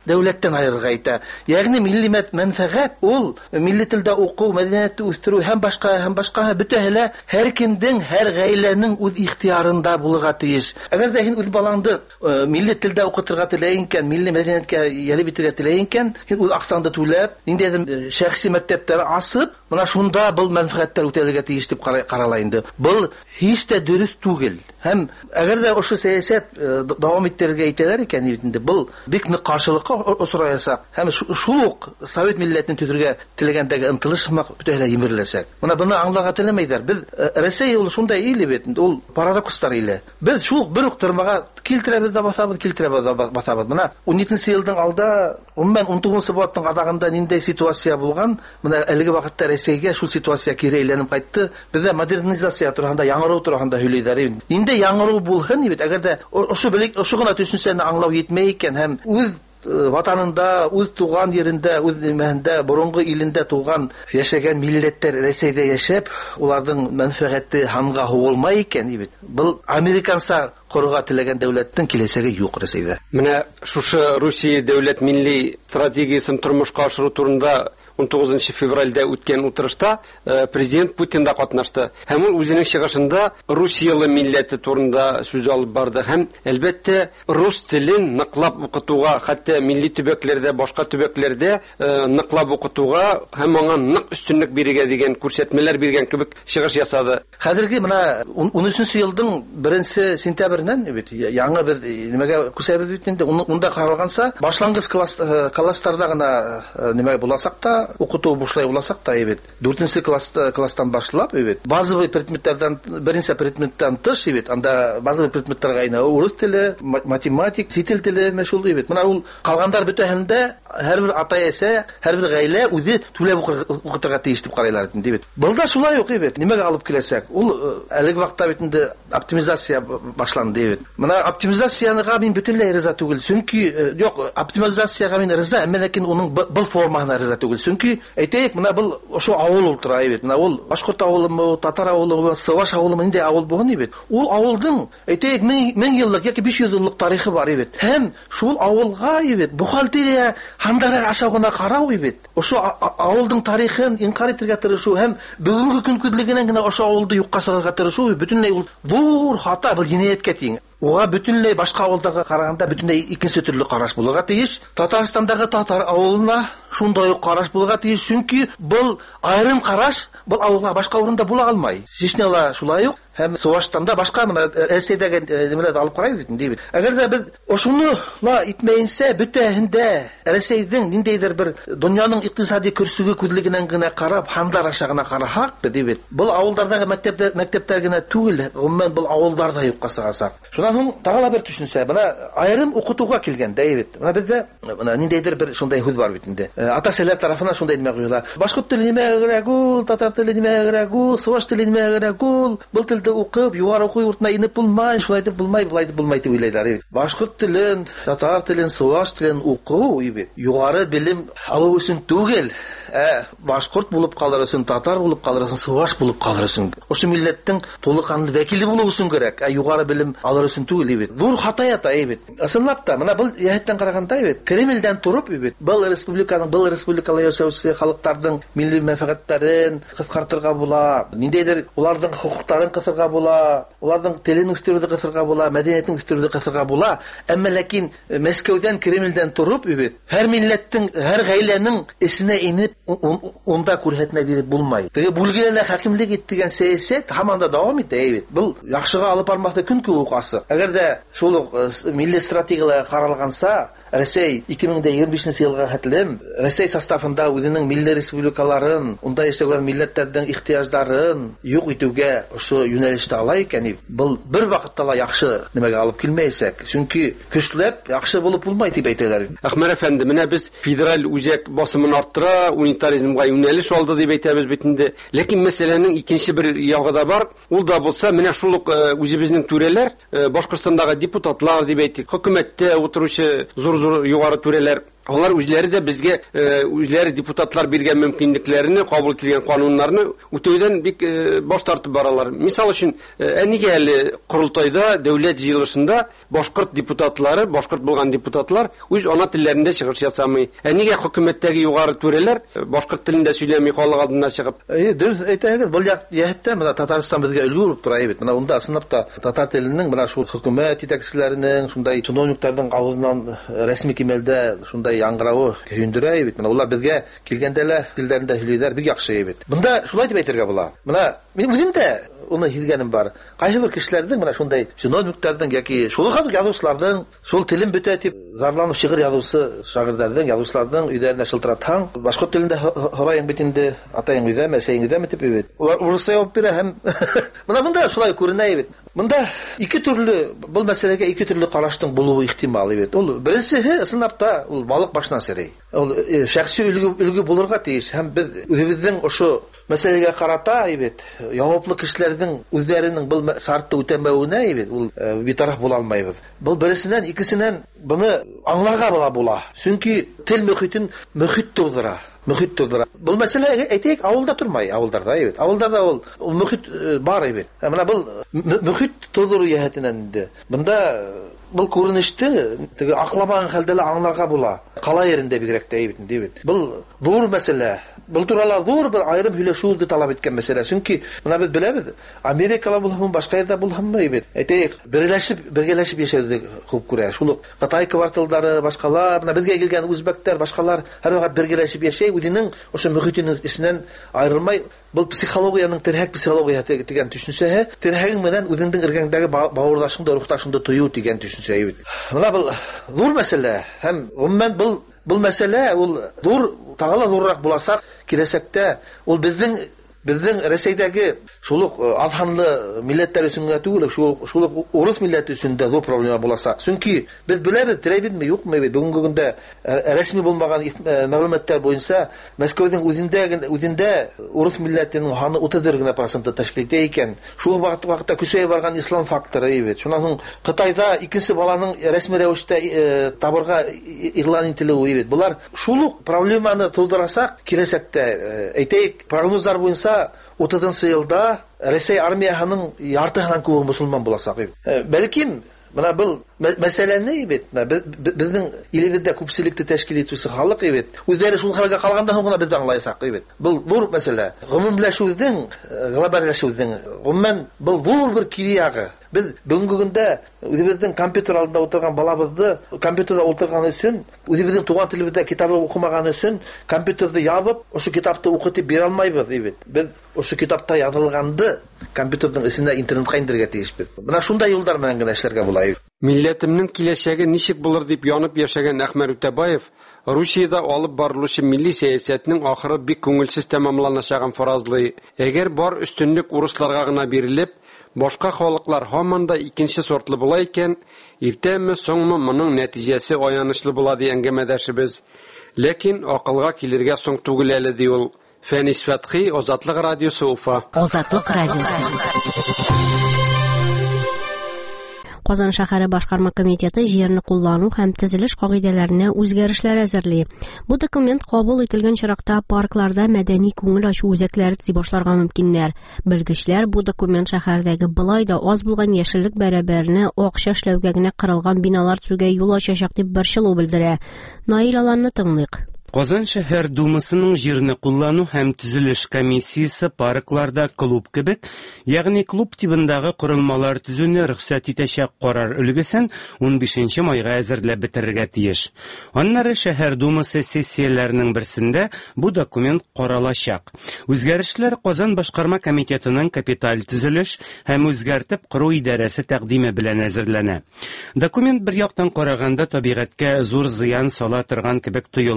дәүләттән айырырга итә. Ягъни милли мәнфәгать ул милли телдә уку, мәдәниятне үстерү һәм башка һәм башка бөтәһе һәр кемнең, һәр гаиләнең үз ихтыярында булырга тиеш. Әгәр дә һин үз балаңды милли телдә укытырга теләйсең икән, милли мәдәнияткә ялеп итәргә теләйсең икән, һин үз аксаңды түләп, ниндидер шәхси мәктәпләр асып, менә шунда был мәнфәгатьтәр үтәлергә тиеш дип карала инде. Был һич тә дөрес түгел. Һәм әгәр дә ошо сәясәт дәвам иттерергә итәләр икән, инде был бик нык каршылыкка осраясак, һәм шул ук Совет милләтен төзергә теләгәндәге ынтылыш бөтәһенә йимерләсәк. Менә буны аңларга теләмәйдәр. Без Россия ул шундай ил бит, ул парадокстар иле. Без шул бер үк тормага килтерәбез дә басабыз, килтерәбез дә басабыз. Менә ун җиденче елның алда, гомумән ун тугызынчы сабатның адагында ниндәй ситуация булган, менә әлеге вакытта Россиягә шул ситуация кире әйләнеп кайтты. Бездә модернизация турында, яңару турында һөйлиләр. Инде яңару булһын бит, әгәр дә ошо белек, ошо гына төшенсәне аңлау җитмәй икән һәм үз ватанында, үз туган yerендә, үз мәһендә, борынгы илендә туган, яшәгән милләттәр Россиядә яшәп, уларның мәнфәгате ханга хугылмай икән бит. Бу американца корыга теләгән дәүләттән киләсәге юк Россиядә. Менә шушы Русия дәүләт милли стратегиясын тормышка ашыру турында ун тугызынчы февральдә үткән утырышта президент Путин да катнашты. Һәм ул үзенең чыгышында Русиялы милләте турында сүз алып барды. Һәм әлбәттә рус телен ныклап укытуга, хәтта милли төбәкләрдә, башка төбәкләрдә ныклап укытуга һәм аңа нык өстенлек бирергә дигән күрсәтмәләр биргән кебек чыгыш ясады. Хәзерге менә ун өченче елның беренче сентябрьнән бит яңа бер нимәгә күсәбез бит инде. Унда каралганса, башлангыч классларда гына нимә буласак та укыту бушлай буласак та бит. дүртенче класста класстан башлап бит. Базовый предметлардан, беренче предметтан тыш бит. Анда базовый предметларга ина урыс теле, математик, сител теле мәшгуль бит. Менә ул калгандар бөтәһендә һәрбер ата-әсә, һәрбер гаилә үзе түләп укытырга тиеш дип карайлар инде бит. Булда шулай ук бит. Нимәгә алып киләсәк? Ул әлеге вакытта бит инде оптимизация башланды бит. Менә оптимизацияга мин бөтенләй риза түгел. Чөнки юк, оптимизацияга мин риза, әмма ләкин уның бу формасына риза түгел. Чөнки әйтәйек, менә бу ошо авыл ултыра бит. Менә ул башкорт авылымы, татар авылымы, саваш авылымы инде авыл булган бит. Ул авылдың әйтәйек мең еллык яки биш йөз еллык тарихы бар бит. Һәм шул авылга бит бухгалтерия хандара ашагына карау бит. Ошо авылдың тарихын инкар итәргә тырышу һәм бүгенге көн күзлегеннән генә ошо авылды юкка чыгарга тырышу бөтенләй ул зур хата, бу җинаятькә тиң. Уга бөтенләй башка авылларга караганда бөтенләй икенче төрле караш булырга тиеш. Татарстандагы татар авылына шундай ук караш булырга тиеш, чөнки бу айрым караш бу авылга башка урында була алмай. Чечняда шулай ук һәм Суваштанда башка менә Россиядәге нимәләрне алып карайбыз инде бит. Әгәр дә без ошоны ла итмәенсә, бөтәһендә Россиянең ниндидер бер дөньяның икътисади көрсүге күзлегеннән генә карап, хандар ашагына карахак бит. Бу авыллардагы мәктәптә мәктәптәр генә түгел, гомумән бу авылларда юкка чыгасак. Шуннан соң тагыла бер төшенсә, менә айрым укытуга килгәндә бит. Менә бездә менә ниндидер бер шундай хүз бар бит инде. Ата-әсәләр тарафыннан шундай нимә куела. Башкорт теле нимәгәрәк ул, татар теле нимәгәрәк ул, суваш теле нимәгәрәк ул, бу телдә укып, югары уку йортына инеп булмай, шулай дип булмай, булай дип булмай дип уйлайлар. Башкорт телен, татар телен, суваш телен уку бит. Югары белем алу өчен түгел, ә башкорт булып калыр өчен, татар булып калыр өчен, суваш булып калыр өчен. Ошо милләттең тулыканлы вәкиле булу өчен кирәк, ә югары белем алыр өчен түгел бит. Бу хата ята бит. Асыллап та, менә бу яһәттән караганда бит, Кремльдән турып бит, бу республиканың, бу республикала яшәүче халыкларның милли мәнфәгатьләрен кыскартырга була, ниндидер уларның хукукларын кысырга була, уларның телен үстерүне кысырга була, мәдәниятен үстерүне кысырга була. Әмма ләкин Мәскәүдән, Кремльдән турып бит, һәр милләттең, һәр гаиләнең исенә инеп онда күрһәтмә биреп булмай. Теге бүлгеләргә хакимлек иттегән сәясәт һаман да дәвам итә бит. Бу яхшыга алып бармакта көн күп укасы. Әгәр дә шул милли стратегияларга каралганса, Россия ике мең егерме бишенче елга хәтлем Россия составында үзенең милли республикаларын, унда яшәгән милләтләрнең ихтыяҗларын юк итүгә ошо юнәлештә ала икән. Бу бер вакытта ла яхшы нимәгә алып килмәйсәк, чөнки көчләп яхшы булып булмай дип әйтәләр. Әхмәр әфәнде, менә без федераль үзәк басымын арттыра, унитаризмга юнәлеш алды дип әйтәбез бит инде. Ләкин мәсьәләнең икенче бер ягы да бар. Ул да булса, менә шул ук үзебезнең түрәләр, Башкортстандагы депутатлар дип әйтик, хөкүмәттә утыручы зур-зур югары түрәләр, Алар үзләре дә безгә үзләре депутатлар биргән мөмкинлекләрне, кабул ителгән кануннарны үтәүдән бик баш тартып баралар. Мисал өчен, әнигә әле Курултайда, дәүләт җыелышында башкорт депутатлары, башкорт булган депутатлар үз ана телләрендә чыгыш ясамый. Әнигә хөкүмәттәге югары түрәләр башкорт телендә сөйләми халык алдына чыгып? Дөрес әйтәгез, бу яһәттә менә Татарстан безгә өлгү булып тора бит. Менә унда сынап та татар теленең менә шул хөкүмәт итәкчеләренең, шундай чиновникларның авызыннан рәсми кимәлдә шундай яңгыравы көендерә бит. Менә улар безгә килгәндә лә телләрендә сөйлиләр, бик яхшы бит. Монда шулай дип әйтергә була. Менә мин үзем дә уны һизгәнем бар. Кайсы бер кешеләрнең менә шундай чиновникларның яки шул хәзер язучыларның шул телен бетә дип зарланып шигырь язучы шагыйрьләрнең, язучыларның өйдәренә шылтыратһаң, башка телендә һорайың бит инде, атайың өйдәме, сәйең өйдәме дип бит. Улар урысча җавап бирә һәм менә монда шулай күренә бит. Монда ике төрле бу мәсьәләгә ике төрле караштың булуы ихтимал бит. Ул беренчеһе сынапта ул балык башына сирей. Ул шәхси үлгү үлгү булырга тиеш һәм без үзебезнең ошо мәсьәләгә карата бит җаваплы кешеләрнең үзләренең бу шартты үтәмәвенә бит ул битараф була алмыйбыз. Бу беренчедән, икенчедән буны аңларга була була. Чөнки тел мөхитен мөхит тудыра. Мөхит тудыра. Бу мәсьәлә әйтәйек, авылда тормай, авылдарда бит. Авылдарда ул мөхит бар бит. Менә бу мөхит тудыру яһәтеннән инде. Монда бу күренеште теге акламаган хәлдә аңларга була. Кала yerендә бигрәк тә бит, дибит. Бу зур мәсьәлә. Бу турыла зур бер айрым һөйләшүне талап иткән мәсьәлә. Чөнки менә без беләбез, Америкала булһамы, башка yerдә булһамы бит. Әйтәйек, берләшеп, бергәләшеп яшәүдә күп күрә. Шул Кытай кварталдары, башкалар, менә безгә килгән үзбәктәр, башкалар һәрвакыт бергәләшеп яшәй, үзенең ошо мөхитенең исеннән аерылмай. Бу психологияның терһәк психология дигән төшенчәһе, терһәгең менән үзеңнең иргәңдәге бавырдашыңда, рухташыңда тою дигән төшенчә бит. Менә бу зур мәсьәлә һәм гомумән бу бу мәсьәлә ул зур, тагыла зуррак буласак, киләчәктә ул безнең безнең Россиядәге шулык азханлы милләттәр өчен түгел, шул шулык урыс милләте өчен дә зур проблема буласа. Чөнки без беләбез, теләбезме, юкмы бит, бүгенге көндә рәсми булмаган мәгълүматлар буенча Мәскәүнең үзендә үзендә урыс милләтенең ханы утыз генә проценты тәшкил итә икән. Шул вакытта көчәйә барган ислам факторы бит. Шуннан соң Кытайда икенче баланың рәсми рәвештә табырга игълан ителүе бит. Булар шулык проблеманы тудырасак, киләчәктә әйтәйек, прогнозлар буенча утызынчы елда Россия армиясының яртыһынан күбе мусулман булачак. Бәлким менә бу мәсьәләне бит, безнең илебездә күпчелекне тәшкил итүче халык бит, үзләре шул хәлгә калганда гына без аңлайсак бит. Бу зур мәсьәлә. Гомумләшүнең, глобаллашуның, гомумән бу зур бер кире ягы. Biz бүгенге көндә үзебезнең компьютер алдында утырган балабызны компьютерда утырган өчен, үзебезнең туган телебездә китабы укымаган өчен компьютерды ябып, ошо китапты укытып бирә алмыйбыз бит. Без ошо китапта язылганды компьютерның исенә интернетка индергә тиешбез. Менә шундай юллар белән генә эшләргә була. Милләтемнең киләчәге ничек булыр дип янып яшәгән Әхмәт Үтәбаев Русиядә алып барылучы милли сәясәтнең ахыры бик күңелсез тәмамланачагын фаразлый. Әгәр бар өстенлек урысларга гына бирелеп, башка халыклар һаман да икенче сортлы була икән, иртәме соңмы моның нәтиҗәсе аянычлы була ди әңгәмәдәшебез. Ләкин акылга килергә соң түгел әле ди ул. Фәнис Фәтхи, Азатлык радиосы, Уфа. Азатлык радиосы. Казан шәһәре башкарма комитеты җирне куллану һәм төзелеш кагыйдәләренә үзгәрешләр әзерли. Бу документ кабул ителгән чиракта паркларда мәдәни күңел ачу үзәкләре төзи башларга мөмкиннәр. Белгечләр бу документ шәһәрдәге былай да аз булган яшеллек бәрабәренә акча эшләүгә генә кырылган биналар төзүгә юл ачачак дип борчылу белдерә. Наил Аланны тыңлыйк. Казан шәһәр думасының җирне куллану һәм төзелеш комиссиясе паркларда клуб кебек, ягъни клуб тибындагы корылмалар төзүне рөхсәт итәчәк карар өлгесен ун бишенче майга әзерләп бетерергә тиеш. Аннары шәһәр думасы сессияләренең берсендә бу документ каралачак. Үзгәрешләр Казан башкарма комитетының капиталь төзелеш һәм үзгәртеп кору идарәсе тәкъдиме белән әзерләнә. Документ бер яктан караганда табигатькә зур зыян сала торган кебек тоелмый.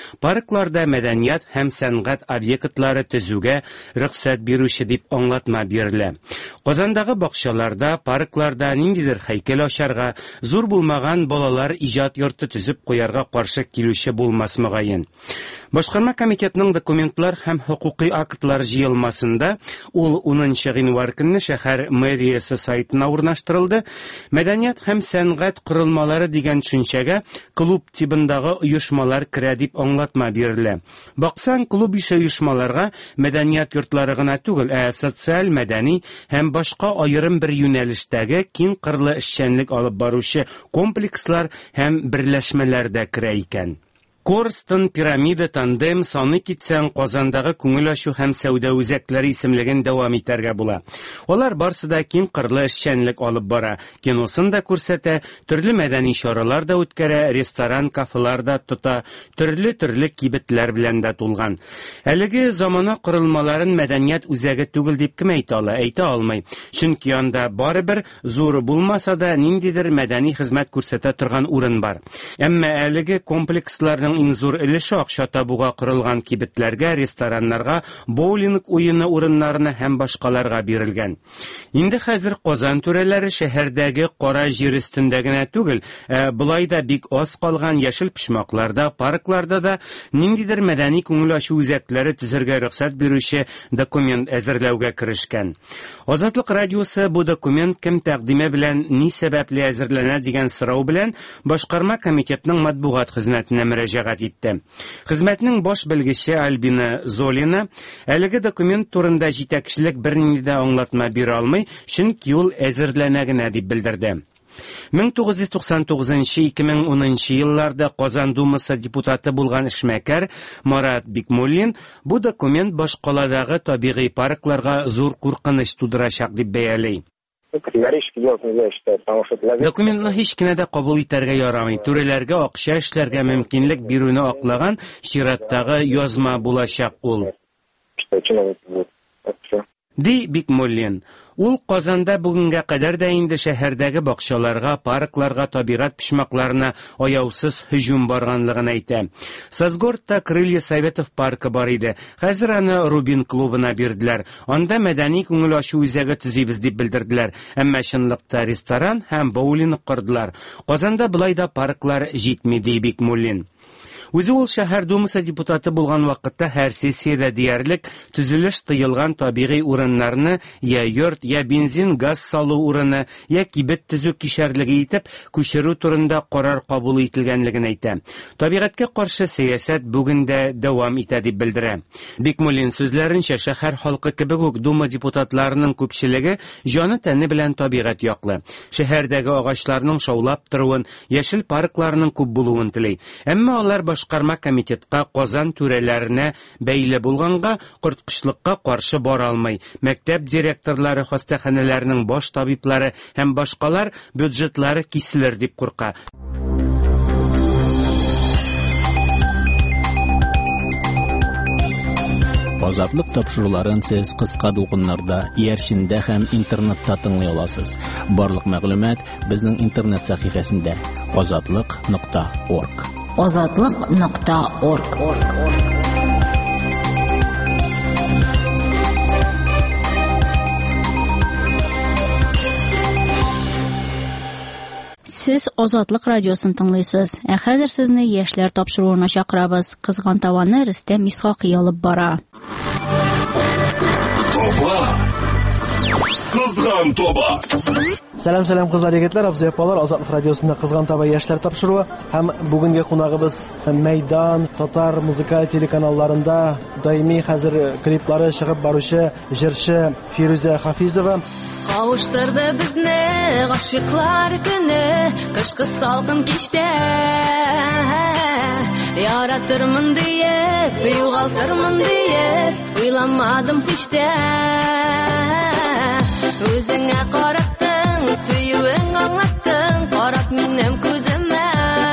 паркларда мәдәният һәм сәнгать объектлары төзүгә рөхсәт бирүче дип аңлатма бирелә. Казандагы бакчаларда, паркларда ниндидер һәйкәл ачарга, зур булмаган балалар иҗат йорты төзеп куярга каршы килүче булмас мөгаен. Башкарма комитетның документлар һәм хукукый актлар җыелмасында ул унынчы гыйнвар көнне шәһәр мэриясе сайтына урнаштырылды. Мәдәният һәм сәнгать корылмалары дигән төшенчәгә клуб тибындагы оешмалар керә дип аңлатма бирелә. Баксан, клуб ише оешмаларга мәдәният йортлары гына түгел, ә социаль, мәдәни һәм башка аерым бер юнәлештәге киң кырлы эшчәнлек алып баручы комплекслар һәм берләшмәләр дә керә икән. Корстон, Пирамида, Тандем, саны китсәң, Казандагы күңел ачу һәм сәүдә үзәкләре исемлеген дәвам итәргә була. Алар барсы да киң кырлы эшчәнлек алып бара. Киносын да күрсәтә, төрле мәдәни чаралар да үткәрә, ресторан, кафелар да тота, төрле-төрле кибетләр белән дә тулган. Әлеге замана корылмаларын мәдәният үзәге түгел дип кем әйтә ала? Әйтә алмый. Чөнки анда барыбер зур булмаса да ниндидер мәдәни хезмәт күрсәтә торган урын бар. Әмма әлеге комплексларның иң зур өлеше акча табуга корылган кибетләргә, рестораннарга, боулинг уены урыннарына һәм башкаларга бирелгән. Инде хәзер Казан түрәләре шәһәрдәге кара җир өстендә генә түгел, ә булай да бик аз калган яшел пишмакларда, паркларда да ниндидер мәдәни күңел ачу үзәкләре төзергә рөхсәт бирүче документ әзерләүгә керешкән. Азатлык радиосы бу документ кем тәкъдиме белән, ни сәбәпле әзерләнә дигән сорау белән башкарма комитетның матбугат хезмәтенә мөрәҗәгать итте. Хезмәтнең баш белгече Альбина Золина әлеге документ турында җитәкчелек бернинди дә аңлатма бирә алмый, чөнки ул әзерләнә генә дип белдерде. мең тугыз йөз туксан тугызынчы - ике мең унынчы елларда Казан Думасы депутаты булган эшмәкәр Марат Бикмуллин бу документ башкаладагы табигый паркларга зур куркыныч тудырачак дип бәялый. Документны һич кенә дә кабул итәргә ярамый. Түрәләргә акча эшләргә мөмкинлек бирүне аклаган чираттагы язма булачак ул. Ди Бикмуллин. Ул Казанда бүгенгә кадәр дә инде шәһәрдәге бакчаларга, паркларга, табигать пишмакларына аяусыз һөҗүм барганлыгын әйтә. Сазгортта Крылья Советов паркы бар иде. Хәзер аны Рубин клубына бирделәр. Анда мәдәни күңел ачу үзәге төзибез дип белдерделәр. Әмма чынлыкта ресторан һәм боулинг кордылар. Казанда былай да парклар җитми, ди Бикмуллин. Үзе ул шәһәр думасы депутаты булган вакытта һәр сессиядә диярлек төзелеш тыелган табигый урыннарны я йорт, я бензин, газ салу урыны, я кибет төзү кишәрлеге итеп күчерү турында карар кабул ителгәнлеген әйтә. Табигатькә каршы сәясәт бүген дә дәвам итә дип белдерә. Бикмуллин сүзләренчә, шәһәр халкы кебек үк дума депутатларының күпчелеге җаны тәне белән табигать яклы. Шәһәрдәге агачларның шаулап торуын, яшел паркларның күп булуын тели. Әмма алар Башкарма комитетка Казан түрәләренә бәйле булганга корткычлыкка каршы бара алмый. Мәктәп директорлары, хастаханәләрнең баш табиблары һәм башкалар бюджетлары киселер дип курка. Азатлык тапшыруларын сез кыска дулкыннарда, иярчиндә һәм интернетта тыңлый аласыз. Барлык мәгълүмат безнең интернет сәхифәсендә азатлык нокта орг. азатлык нокта орг. Сез Азатлык радиосын тыңлыйсыз. Ә хәзер сезне яшьләр тапшыруына чакырабыз. Кызган таваны Рөстәм Исхакый алып бара. Кызган таба. Сәлам, сәлам кызлар, егетләр, абзый апалар, Азатлык радиосында Кызган таба яшьләр тапшыруы һәм бүгенге кунагыбыз Мәйдан, Татар музыка телеканалларында даими хәзер клиплары чыгып баручы җырчы Фирүзә Хафизова. Кавыштырды безне гашыклар көне, кышкы салкын кичтә. Яратырмын диеп, югалтырмын диеп, уйламадым һич тә. Үзеңә караттың, сөюең аңлаттың, карап минем күземә.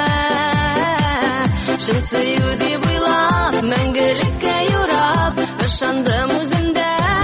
Шын сөю дип уйлап, мәңгелеккә юрап, ышандым үземдә.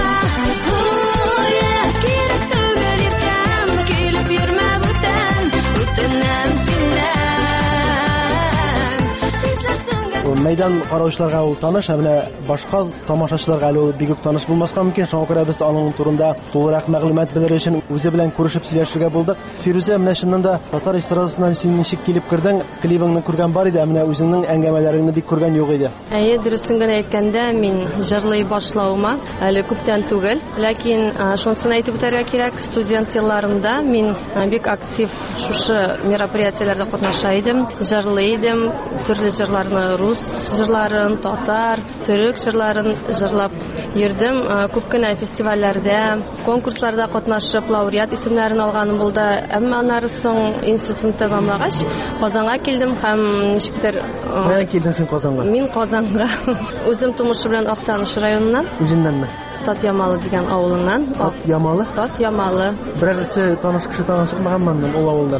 Кирәк түгел иркәм, килеп йөрмә бүтән, үтенәм синнән. мәйдан караучыларга ул таныш, ә менә башка тамашачыларга ул бик үк таныш булмаска мөмкин. Шуңа күрә без аның турында тулырак мәгълүмат белер өчен үзе белән күрешеп сөйләшергә булдык. Фирүзә, менә шуннан да татар эстрадасыннан син ничек килеп кирдең? Клибыңны күргән бар иде, ә менә үзеңнең әңгәмәләреңне бик күргән юк иде. Әйе, дөресен генә әйткәндә, мин җырлый башлауыма әле күптән түгел, ләкин шунысын әйтеп үтәргә кирәк, студент елларында мин бик актив шушы мероприятиеләрдә катнаша идем, җырлый идем, төрле җырларны, рус җырларын, татар, төрек җырларын җырлап йөрдем. Күп кенә фестивальләрдә, конкурсларда катнашып, лауреат исемнәрен алганым булды. Әмма аннары соң институтны тәмамлагач, Казанга килдем һәм ничектер... Кая килдең син Казанга? Мин Казанга. Үзем тумышы белән Актаныш районыннан. Үзеннәнме? Татьямалы дигән авылыннан. Татьямалы? Татьямалы. Берәрсе таныш кеше танышмаганмын ул авылдан.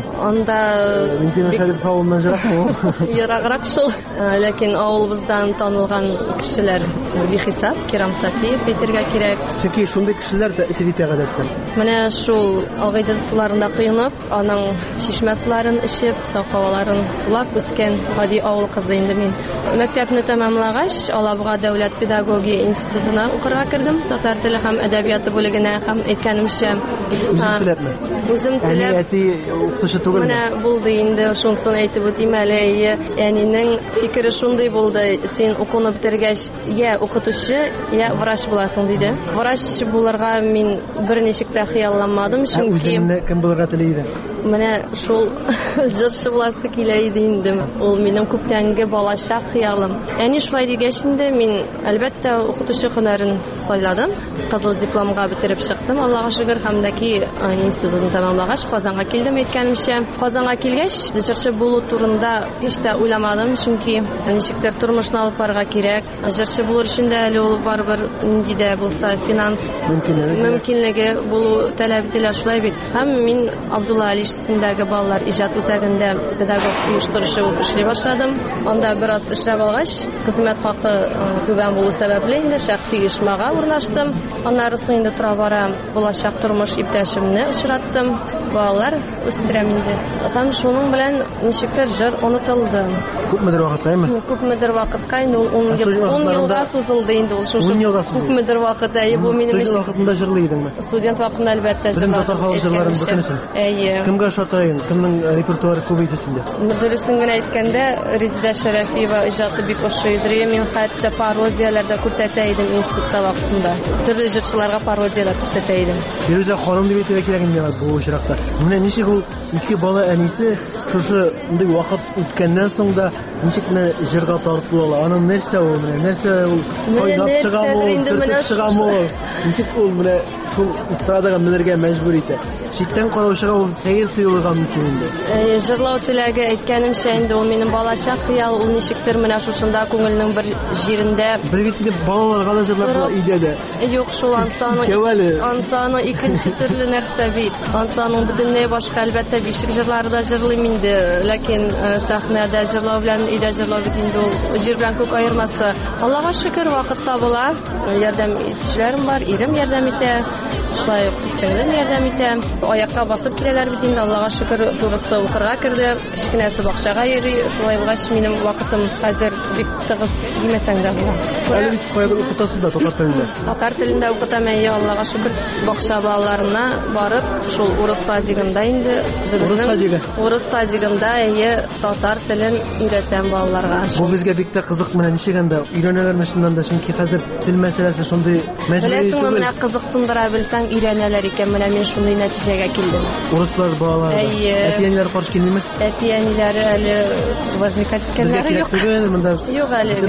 Анда Мин Шәриф авылыннан җыракмы? Ераграк шул. Ләкин авылыбыздан танылган кешеләр бихисап, Кирам Сатиев әйтергә кирәк. Чөнки шундый кешеләр дә исә итә гадәттә. Менә шул Агыйдел суларында кыйнап, аның чишмә суларын эчеп, сау һаваларын сулап үскән гади авыл кызы инде мин. Мәктәпне тәмамлагач, Алабуга дәүләт педагогия институтына укырга кирдем. Татар теле һәм әдәбияты бүлегенә һәм әйткәнемчә, үзем теләпме? Үзем теләп. Әти укытучы түгелме? Менә булды инде, шунысын әйтеп үтим әле. Әнинең фикере шундый булды: син укуны бетергәч, я укытучы, я врач буласың диде. Врач булырга мин берничек тә хыялламадым, чөнки үзеңне кем булырга теле идең? Менә шул җырчы буласы килә иде инде. Ул минем күптәнге балачак хыялым. Әни шулай дигәч инде мин әлбәттә укытучы һөнәрен сайладым. Кызыл дипломга бетереп чыктым, Аллага шөкер, һәм дә ки институтны тәмамлагач Казанга килдем әйткәнемчә. Казанга килгәч, җырчы булу турында һич тә уйламадым, чөнки ничектер тормышны алып барырга кирәк. Җырчы булыр өчен дә әле ул барыбер нинди дә булса финанс мөмкинлеге булу таләп ителә, шулай бит. Һәм мин Абдулла Али исемендәге балалар иҗат үзәгендә педагог оештыручы булып эшли башладым. Анда бераз эшләп алгач, хезмәт хакы түбән булу сәбәпле инде шәхси оешмага урнаштым. Аннары соң инде тора-бара булачак тормыш иптәшемне очраттым. Балалар үстерәм инде. Һәм шуның белән ничектер җыр онытылды. Күпмедер вакыткаймы? Күпмедер вакытка, инде ун елга сузылды инде ул шушы. Күпмедер вакытта, бу минем өчен. Студент вакытында җырлый идеңме? Студент вакытында әлбәттә җырладым. Әйе. Кемгә ошатайын? Кемнең репертуары күп иде синдә? Дөресен генә әйткәндә, Резидә Шәрәфиева иҗаты бик ошый иде. Мин хәтта пародияләрдә күрсәтә идем институтта вакытында. Төрле җырчыларга пародиялар күрсәтә идем. Фирүзә ханым дип әйтергә кирәк инде бу очракта. Менә ничек ул ике бала әнисе шушы мондый вакыт үткәннән соң да ничек менә җырга тартылалар? Аның нәрсә ул менә? Нәрсә ул? Кайнап чыгамы ул? Ничек ул менә шул эстрадага менергә мәҗбүр итә? Читтән караучыга ул сәер тыелырга мөмкин инде. Җырлау теләге әйткәнемчә инде ул минем балачак хыял, ул ничектер менә шушында күңелнең бер җирендә. Бер бит балаларга да җырлап иде дә. Юк, шул ансаны. Ансаны икенче төрле нәрсә бит. Ансаның бөтенләй башка, әлбәттә бишек җырлары да җырлыйм инде, ләкин сәхнәдә җырлау белән өйдә җырлау бит инде ул җир белән күк аермасы. Аллага шөкер, вакыт табыла. Ярдәм итүчеләрем бар, ирем ярдәм итә. Шулай ук сеңлем ярдәм итә. Аякка басып киләләр бит инде, Аллага шөкер, турысы укырга керде. Кичкенәсе бакчага йөри. Шулай булгач минем вакытым хәзер бик тыгыз димәсәң дә була. Әле бит спайда укытасыз да татар телендә. Татар телендә укытам, әйе, Аллага шөкер. Бакча балаларына барып, шул урыс садигында инде урыс садига. Урыс садигында әйе татар телен өйрәтәм балаларга. Бу безгә бик тә кызык, менә ничегәндә өйрәнәләрме шуннан да, чөнки хәзер тел мәсьәләсе шундый мәҗбүри түгел. Менә кызыксындыра белсәң өйрәнәләр икән, менә мин шундый нәтиҗәгә килдем. Урыслар балалар. Әти-әниләр каршы килмиме? Әти-әниләре әле возникать иткәннәре юк. Юк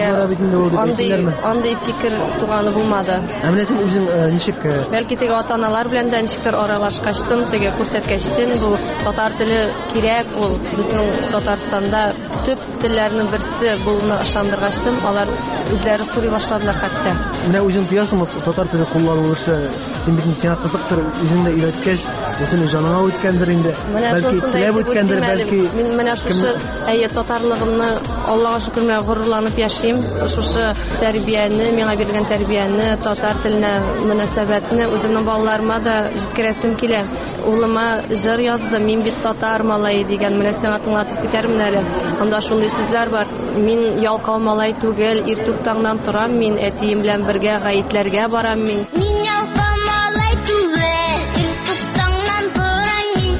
әлегә. Андый фикер туганы булмады. Ә менә син үзең ничек? Бәлки теге ата-аналар белән дә ничектер аралашкачтым, теге күрсәткәчтен, бу татар теле кирәк, ул безнең Татарстанда төп телләрнең берсе булуына ышандыргачтым, алар үзләре сорый башладылар хәтта. Менә үзең тоясыңмы татар теле кулланылышы? Син бит сиңа кызыктыр, үзең дә өйрәткәч, синең җаныңа үткәндер инде. Бәлки теләп үткәндер, бәлки. Мин менә шушы әйе татарлыгымны Аллага шөкер менә горурланып яшим. Шушы тәрбияне, миңа биргән тәрбияне, татар теленә мөнәсәбәтне үземнең балаларыма да җиткерәсем килә. Улыма җыр яздым, мин бит татар малае дигән менә сиңа тыңлатып китәрмен әле. Анда шундый сүзләр бар. Мин ялкау малай түгел, иртүк таңнан торам, мин әтием белән бергә гаетләргә барам мин. Мин ялкау малай түгел, иртүк таңнан торам, мин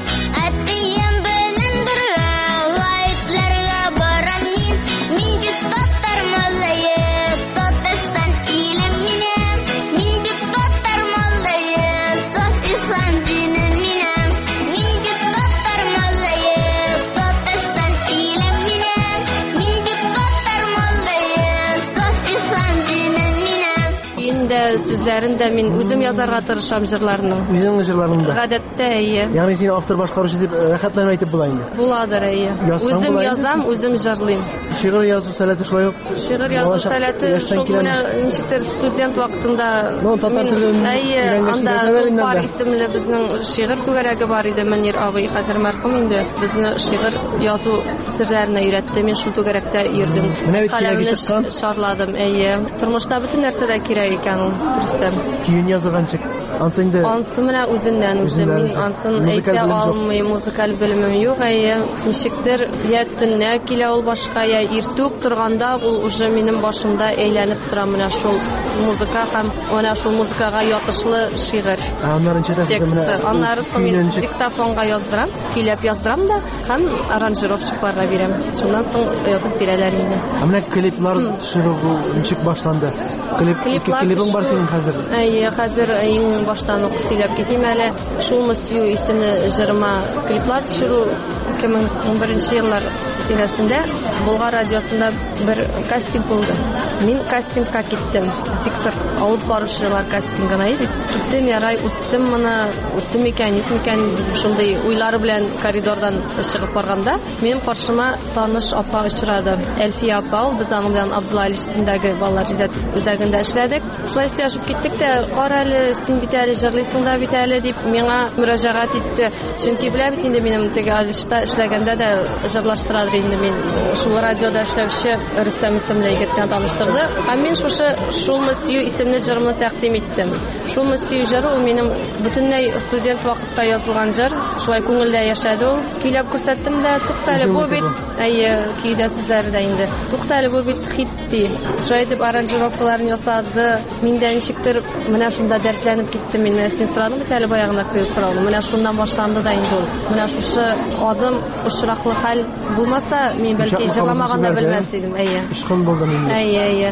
әтием белән бергә гаетләргә барам мин. Мин бит татар малае, Татарстан илем минем. Мин бит татар малае, саф ислам динем минем. Мин бит татар малае, Татарстан илем минем. Мин бит татар малае, саф ислам динем минем. Инде сүзләрен дә мин үзем язарга тырышам җырларның. Үзеңнең җырларыңда. Гадәттә, әйе. Ягъни син автор башкаручы дип рәхәтләнеп әйтеп була инде. Буладыр, әйе. Язсаң Үзем була инде. язам, үзем җырлыйм. Шигырь язу сәләте шулай ук. Шигырь язу сәләте шул менә ничектер студент вакытында Ну, татар телен әйе, өйрәнгәч анда китәләр инде Тулпар анда. исемле безнең шигырь күгәрәге бар иде, Мөнир абый, хәзер мәрхүм инде. Безне шигырь язу серләренә өйрәтте. Мин шул түгәрәктә йөрдем. Менә бит кирәге Каләмне чыккан. шарладым, әйе. Тормышта бөтен нәрсә дә кирәк икән ул, Рөстәм. Кийин язганчык. Ансы инде Ансы менә үзеннән үзем, Үзеннән мин үзе. ансын Музыкаль әйтә белем юк. алмыйм, музыкаль белемем юк, әйе. Ничектер, я төннә килә ул башка, я иртүк торганда ул уже минем башымда әйләнеп тора менә шул музыка һәм менә шул музыкага ятышлы шигырь. Аннарын чәтәсе Тексты. Аннары соң мин диктофонга яздырам, көйләп яздырам да һәм аранжировщикларга бирәм. Шуннан соң язып бирәләр инде. Менә клиплар төшерү бу ничек башланды? Клип Клиплар клипың бар төшерү- синең хәзер. Әйе, хәзер иң баштан ук сөйләп китим әле. Шул Мөсью исемле җырыма клиплар төшерү ике мең ун беренче еллар тирәсендә Болгар радиосында бер кастинг булды. Мин кастингка киттем. Диктор алып баручылар кастингына иде. Киттем, ярай, үттем моны, үттем икән, итмикән дип шундый уйлары белән коридордан чыгып барганда, минем каршыма таныш апа очрады. Әлфия апа, ул без аның белән Абдулла Алишсендәге балалар иҗат үзәгендә эшләдек. Шулай сөйләшеп киттек тә, кара әле, син бит әле җырлыйсың да бит әле дип миңа мөрәҗәгать итте. Чөнки белә бит инде минем теге Алишта эшләгәндә дә җырлаштырадыр инде мин. Шул радиода эшләүче Рөстәм исемле егет белән таныштырды. Һәм мин шушы шул Мөсью исемле җырымны тәкъдим иттем. Шул Мөсью җыры ул минем бөтенләй студент вакытта язылган җыр. Шулай күңелдә яшәде ул. Көйләп күрсәттем дә, туктале бу бит, әйе, көйдә сүзләре дә инде. Туктале бу бит хит ди. Шулай дип аранжировкаларын ясады. Мин дә ничектер менә шунда дәртләнеп киттем. Мин менә син сорадың бит әле баягына кыю сорауны. Менә шуннан башланды да инде ул. Менә шушы адым очраклы хәл булмаса, мин бәлки җырламаган да белмәс идем, әйе. Ишкын булды минем. Әйе, әйе.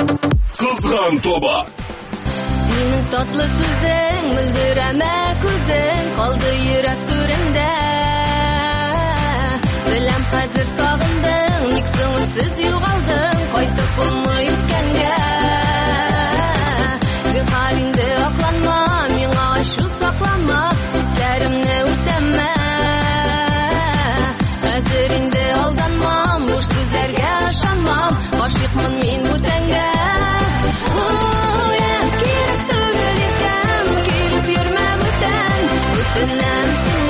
Кызган тоба. Минем татлы сүзең, мөлдерәмә күзең, калды йөрәк түрендә. Беләм хәзер сагындың, ник соң сез югалдың, кайтып булмый үткәнгә. Зинһар инде акланма, миңа ачу саклама, хисләремне үтәмә. Хәзер инде алданмам, буш сүзләргә ышанмам, гашыйкмын мин бүтәнгә. Үтенәм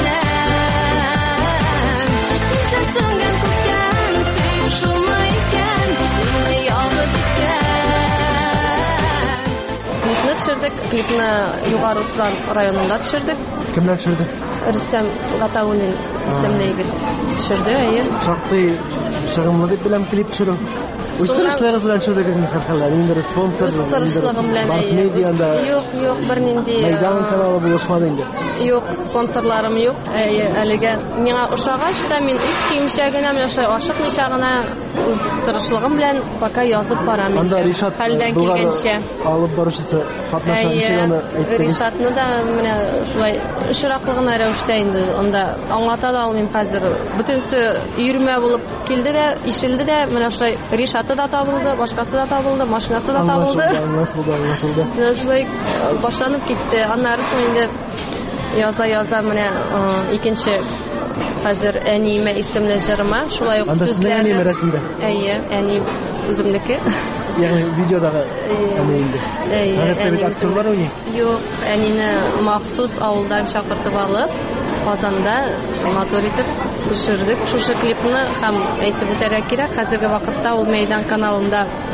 синнән, күзләр сөнгән күктән, сөйү шулмы икән, мине ялгыз иткән. Клипны төшердек, клипны Югары Услан районында төшердек. Кемнәр төшерде? Рөстәм Гатауллин исемле егет төшерде, әйе. Шактый чыгымлы дип беләм клип төшерү. Үстерешләрегез белән төшердегез хәлләр. Инде спонсор, Үстерешлегем белән, әйе. Юк, юк, бернинди. Мәйдан каналы булышмады инде. Юк, спонсорларым юк. Әйе, әлегә миңа ошагач та мин үз киемчә генә менә шулай ашыкмыйча гына үз тырышлыгым белән пока язып барам. Анда Ришат хәлдән килгәнчә алып баручысы катнаша ничек аны әйттегез? Ришатны да менә шулай очраклы гына рәвештә инде анда аңлата да алмыйм хәзер. Бөтенсе йөрмә булып килде дә, ишелде дә, менә шулай Ришаты да табылды, башкасы да табылды, машинасы да табылды. Аңлашылды, аңлашылды. Менә шулай башланып китте. Аннары соң инде яза-яза менә икенче хәзер әниемә исемле җырыма шулай ук сүзләр. Анда рәсемдә. Әйе, әни үземнеке. Ягъни видеодагы әни инде. Әйе, актерлар уйный. Юк, әнине махсус авылдан чакыртып алып, Казанда мотор итеп төшердек. Шушы клипны һәм әйтеп үтәргә кирәк, хәзерге вакытта ул Мәйдан каналында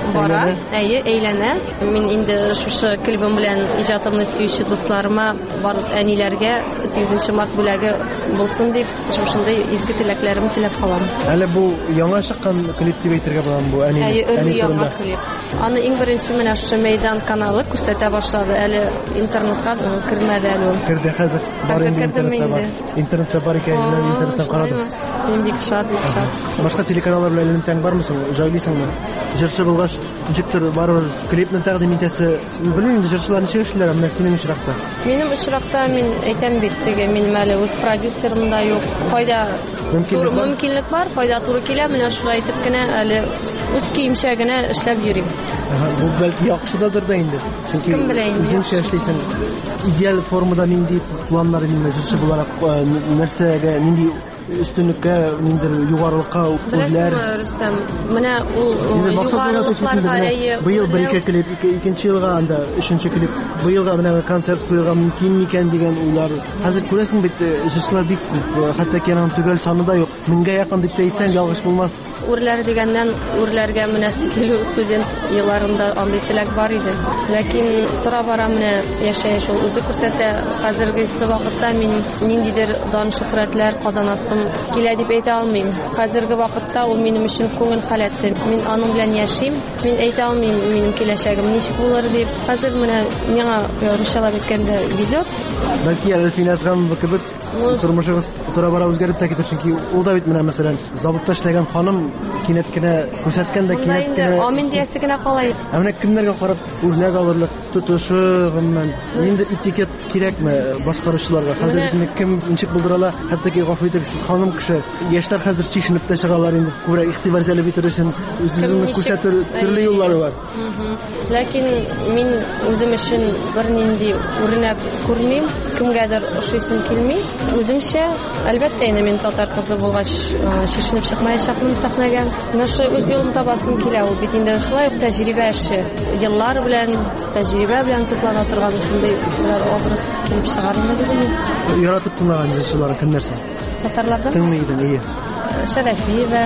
бара, әйе, әйләнә. Мин инде шушы клибым белән иҗатымны сөюче дусларыма, барлык әниләргә сигезенче март бүләге булсын дип, шушындай изге теләкләремне теләп калам. Әле бу яңа чыккан клип дип әйтергә буламы бу әни? Әйе, яңа клип. Аны иң беренче менә шушы мәйдан каналы күрсәтә башлады. Әле интернетка кертмәде әле ул. Керде хәзер. Бар интернетта бар. Интернетта бар икән, интернеттан карадым. Мин бик шат, бик шат. Башка телеканаллар белән элемтәң бармысың? Җайлыйсыңмы? Җырчы булгач, ничектер барыбер клипны тәкъдим итәсе. Белмим, җырчылар ничек эшләр, менә синең очракта. Минем очракта мин әйтәм бит, теге минем әле үз продюсерым да юк. Кайда мөмкинлек бар, кайда туры килә, менә шулай итеп кенә әле үз киемчә генә эшләп йөрим. Бу бәлки яхшыдадыр да инде. Чөнки үзеңчә эшләйсең. Идеаль формада нинди планнар инде җырчы буларак нәрсәгә, нинди üstünlükкә, ниндер югарылыкка үзләр. Рөстәм, менә ул югарылыкларга әйе. Быел бер-ике клип, икенче елга анда өченче клип. Быелга менә концерт куярга мөмкин микән дигән уйлар. Хәзер күрәсең бит, җырчылар бик күп. Хәтта киноның түгел саны да юк. Меңгә якын дип әйтсәң ялгыш булмас. Үрләр дигәннән үрләргә мөнәсиб килү студент елларында андый теләк бар иде. Ләкин тора бара менә яшәеш ул үзе күрсәтә. Хәзерге вакытта мин ниндидер дан шөһрәтләр казанасым килә дип әйтә алмыйм. Хәзерге вакытта ул минем өчен күңел халәте. Мин аның белән яшим. Мин әйтә алмыйм минем киләчәгем ничек булыр дип. Хәзер менә миңа рушала биткәндә везет. Бәлки әле финансган кебек тормышыгыз тора бара үзгәреп тә китер, чөнки ул да бит менә мәсәлән заводта эшләгән ханым кинәт кенә күрсәткән дә кинәт кенә амин диясе генә калай. Ә менә кемнәргә карап үрнәк алырлык тотышы, гомумән инде этикет кирәкме башкаручыларга? Хәзер бит кем ничек булдырала? Хәтта ки гафу итегез, сез ханым кеше. Яшьләр хәзер чишенеп тә чыгалар инде. Күрә игътибар җәлеп итер өчен үзеңне күрсәтер төрле юллары бар. Ләкин мин үзем өчен бернинди үрнәк күрмим. Кемгәдер ошыйсым килми. Үземчә, әлбәттә, инде мин татар кызы булгач, чишенеп чыкмаячакмын сәхнәгә. Менә шулай үз юлым табасым килә. Ул бит инде шулай ук тәҗрибә эше. Еллар белән, тәҗрибә белән туплана торган шундый бер образ килеп чыгар инде. Яратып тыңлаган җырчылар кемнәр соң? Татарлардан? Тыңлыйдың, ие. Шәрәфиева,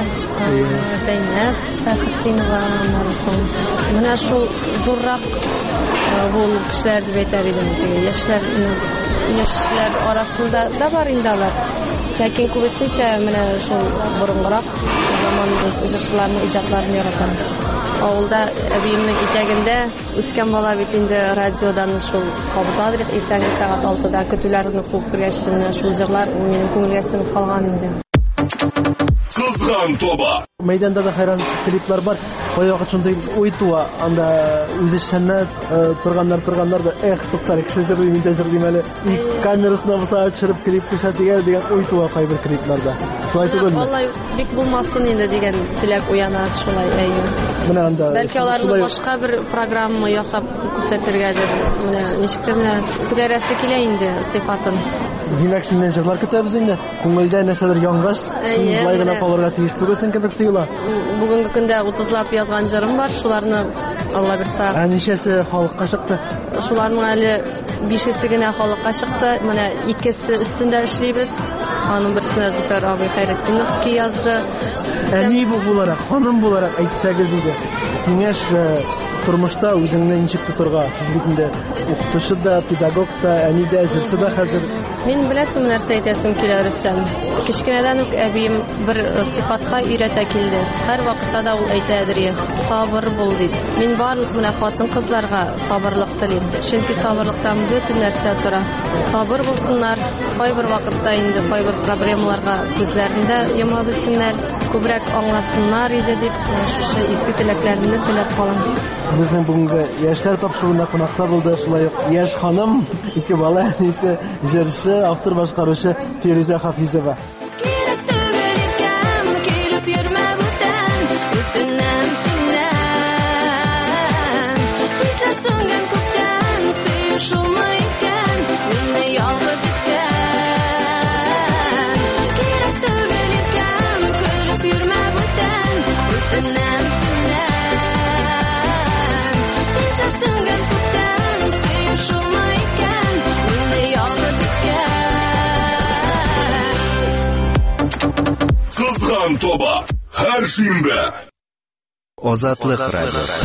Зәйнәп, Фәхретдинова, Марсон. Менә шул зуррак бул кешеләр дип әйтәр идем. Яшьләр яшьләр арасында да бар инде алар. Ләкин күбесенчә менә шул борынгырак заман җырчыларның иҗатларын яратам. Авылда әбиемнең итәгендә үскән бала бит инде радиодан шул кабызадыр иртәнге сәгать алтыда көтүләрне куып кергәч менә шул җырлар минем күңелгә сеңеп калган инде. Кызган тоба. Мәйданда да хайран клиплар бар. Кая вакыт шундый уй туа, анда үзе шәннәт торганнар торганнар да эх, туктар, кеше җырлый, мин дә җырлыйм әле. И камерасына буса төшереп клип күрсәтергә дигән уй туа кайбер клипларда. Шулай түгелме? Валлай бик булмасын инде дигән теләк уяна шулай әйе. Менә анда бәлки аларны башка бер программа ясап күрсәтергәдер. Менә ничектер менә күтәрәсе килә инде сыйфатын. Димәк, синнән җырлар көтәбез инде. Күңелдә нәрсәдер яңгаш, син гына калырга тиеш түгелсең кебек тоела. Бүгенге көндә утызлап язган җырым бар, шуларны Алла бирсә. Ә ничәсе халыкка чыкты? Шуларның әле бишесе генә халыкка чыкты. Менә икесе өстендә эшлибез. Аның берсенә Зөфәр абый Хәйретдинов ки язды. Әни бу буларак, ханым буларак әйтсәгез иде. Киңәш тормышта үзеңне ничек тотырга? Сез бит инде укытучы да, педагог да, әни дә, җырчы да хәзер. Мин беләсем нәрсә әйтәсем килә Рөстәм. Кичкенәдән үк әбием бер сыйфатка өйрәтә килде. Һәр вакытта да ул әйтәдер, сабыр бул дип. Мин барлык менә хатын кызларга сабырлык телим. Чөнки сабырлыктан бөтен нәрсә тора. Сабыр булсыннар. Кайбер вакытта инде кайбер проблемаларга күзләрендә йома белсеннәр, күбрәк аңласыннар иде дип шушы изге теләкләремне теләп калам. Безнең бүгенге яшьләр тапшыруында кунакта булды, шулай ук яшь ханым, ике бала әнисе, җырчы, автор башкаручы Фируза Хафизова. Кызган тоба. Һәр шимбә. Azatlık Radyosu.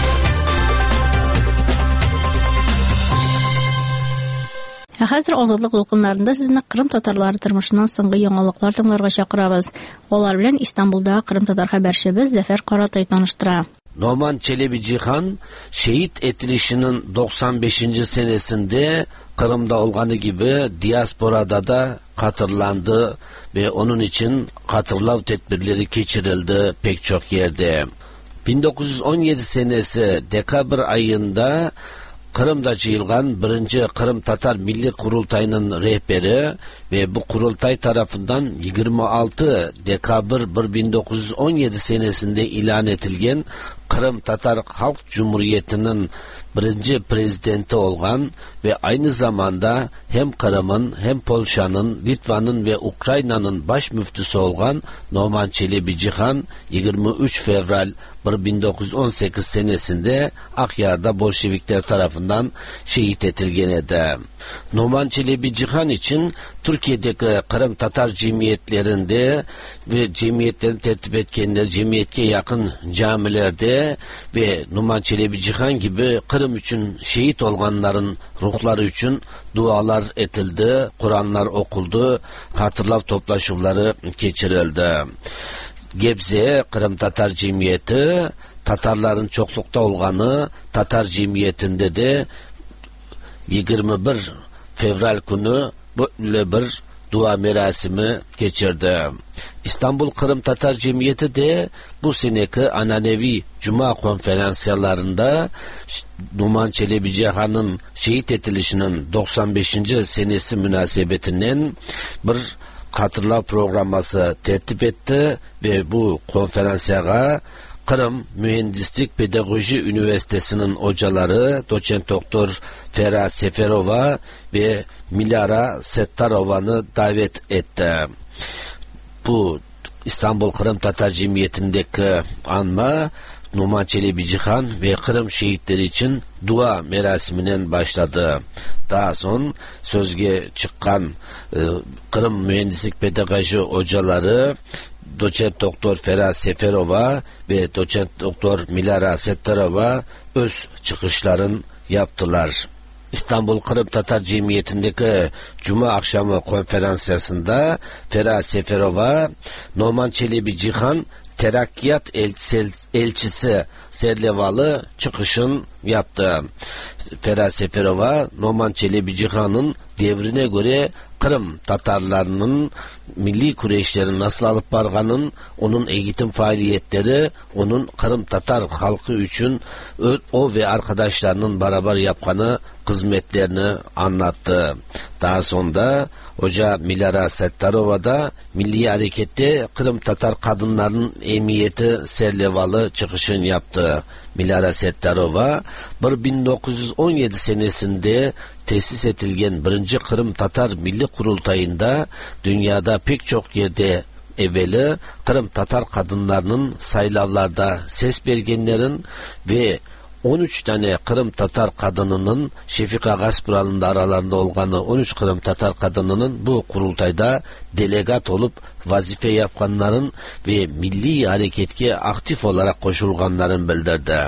Хәзер азатлык дулкыннарында сезне Кырым татарлары тормышыннан соңгы яңалыклар тыңларга чакырабыз. Алар белән Истанбулда Кырым татар хәбәрчебез Зәфәр Каратай таныштыра. Noman Çelebi Cihan şehit edilişinin doksan beşinci senesinde Kırım'da olganı gibi diasporada da hatırlandı ve onun için hatırlav tedbirleri geçirildi pek çok yerde. bin dokuz yüz on yedi senesi dekabr ayında Kırım'da açılgan birinci Kırım Tatar Milli Kurultayı'nın rehberi ve bu kurultay tarafından yirmi altı dekabr bin dokuz yüz on yedi senesinde ilan edilgen Kırım Tatar Halk Cumhuriyeti'nin birinci prezidenti olgan ve aynı zamanda hem Kırım'ın hem Polşa'nın, Litva'nın ve Ukrayna'nın baş müftüsü olgan Noman Çelebi Cihan yirmi üç Fevral bin dokuz yüz on sekiz senesinde Akyar'da Bolşevikler tarafından şehit edilgenedi. Noman Çelebi Cihan için Türkiye'deki Kırım Tatar cemiyetlerinde ve cemiyetlerin tertip etkenleri cemiyetke yakın camilerde ve Noman Çelebi Cihan gibi Kırım için şehit olanların ruhları için dualar etildi, Kur'anlar okuldu, hatırlav toplaşımları geçirildi. Gebze Kırım Tatar Cemiyeti Tatarların çoklukta olganı Tatar Cemiyeti'nde de yirmi bir Fevral günü böyle bir dua merasimi geçirdi. İstanbul Kırım Tatar Cemiyeti de bu seneki ananevi Cuma konferansiyarlarında Noman Çelebi Cihan'ın şehit edilişinin doksan beşinci senesi münasebetinden bir hatırlav programması tertip etti ve bu konferansiyaya Kırım Mühendislik Pedagoji Üniversitesi'nin hocaları Doçent Doktor Ferah Seferova ve Milara Settarova'nı davet etti. Bu İstanbul Kırım Tatar Cemiyeti'ndeki anma Noman Çelebi Cihan ve Kırım şehitleri için dua merasiminden başladı. Daha sonra sözge çıkan e, Kırım Mühendislik Pedagoji hocaları Doçent Doktor Ferah Seferova ve Doçent Doktor Milara Settarova öz çıkışların yaptılar. İstanbul Kırım Tatar Cemiyeti'ndeki Cuma akşamı konferansiyasında Ferah Seferova, Noman Çelebi Cihan Terakkiyat elçisi, elçisi Serlevalı çıkışın yaptı. Ferah Seferova, Noman Çelebi Cihan'ın devrine göre Kırım Tatarlarının milli kureyşlerin nasıl alıp barganın, onun eğitim faaliyetleri, onun Kırım Tatar halkı için o ve arkadaşlarının beraber yapkanı hizmetlerini anlattı. Daha sonra Hoca Milara Settarova da Milli Harekette Kırım Tatar kadınlarının emniyeti serlevalı çıkışın yaptı. Milara Settarova bin dokuz yüz on yedi senesinde tesis edilgen birinci Kırım Tatar Milli Kurultayı'nda dünyada pek çok yerde evveli Kırım Tatar kadınlarının saylavlarda ses bergenlerin ve on üç tane Kırım Tatar kadınının Şefika Gaspural'ın da aralarında olganı on üç Kırım Tatar kadınının bu kurultayda delegat olup vazife yapkanların ve milli hareketke aktif olarak koşulganların bildirdi.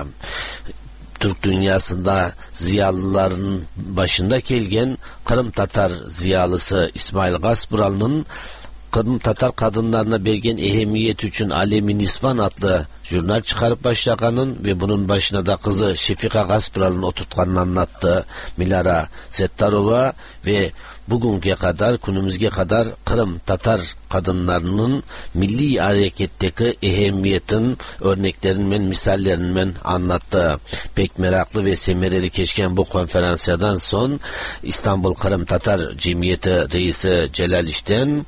Türk dünyasında ziyalıların başında gelgen Kırım Tatar ziyalısı İsmail Gaspural'ın Kırım Tatar kadınlarına bergen ehemmiyet için Alemi Nisvan adlı jurnal çıkarıp başlaganın ve bunun başına da kızı Şefika Gaspural'ın oturtkanını anlattı Milara Settarova ve bugünkü kadar, günümüzge kadar Kırım Tatar kadınlarının milli hareketteki ehemmiyetin örneklerinden, misallerinden anlattı. Pek meraklı ve semereli geçen bu konferansiyeden son İstanbul Kırım Tatar Cemiyeti Reisi Celal İşten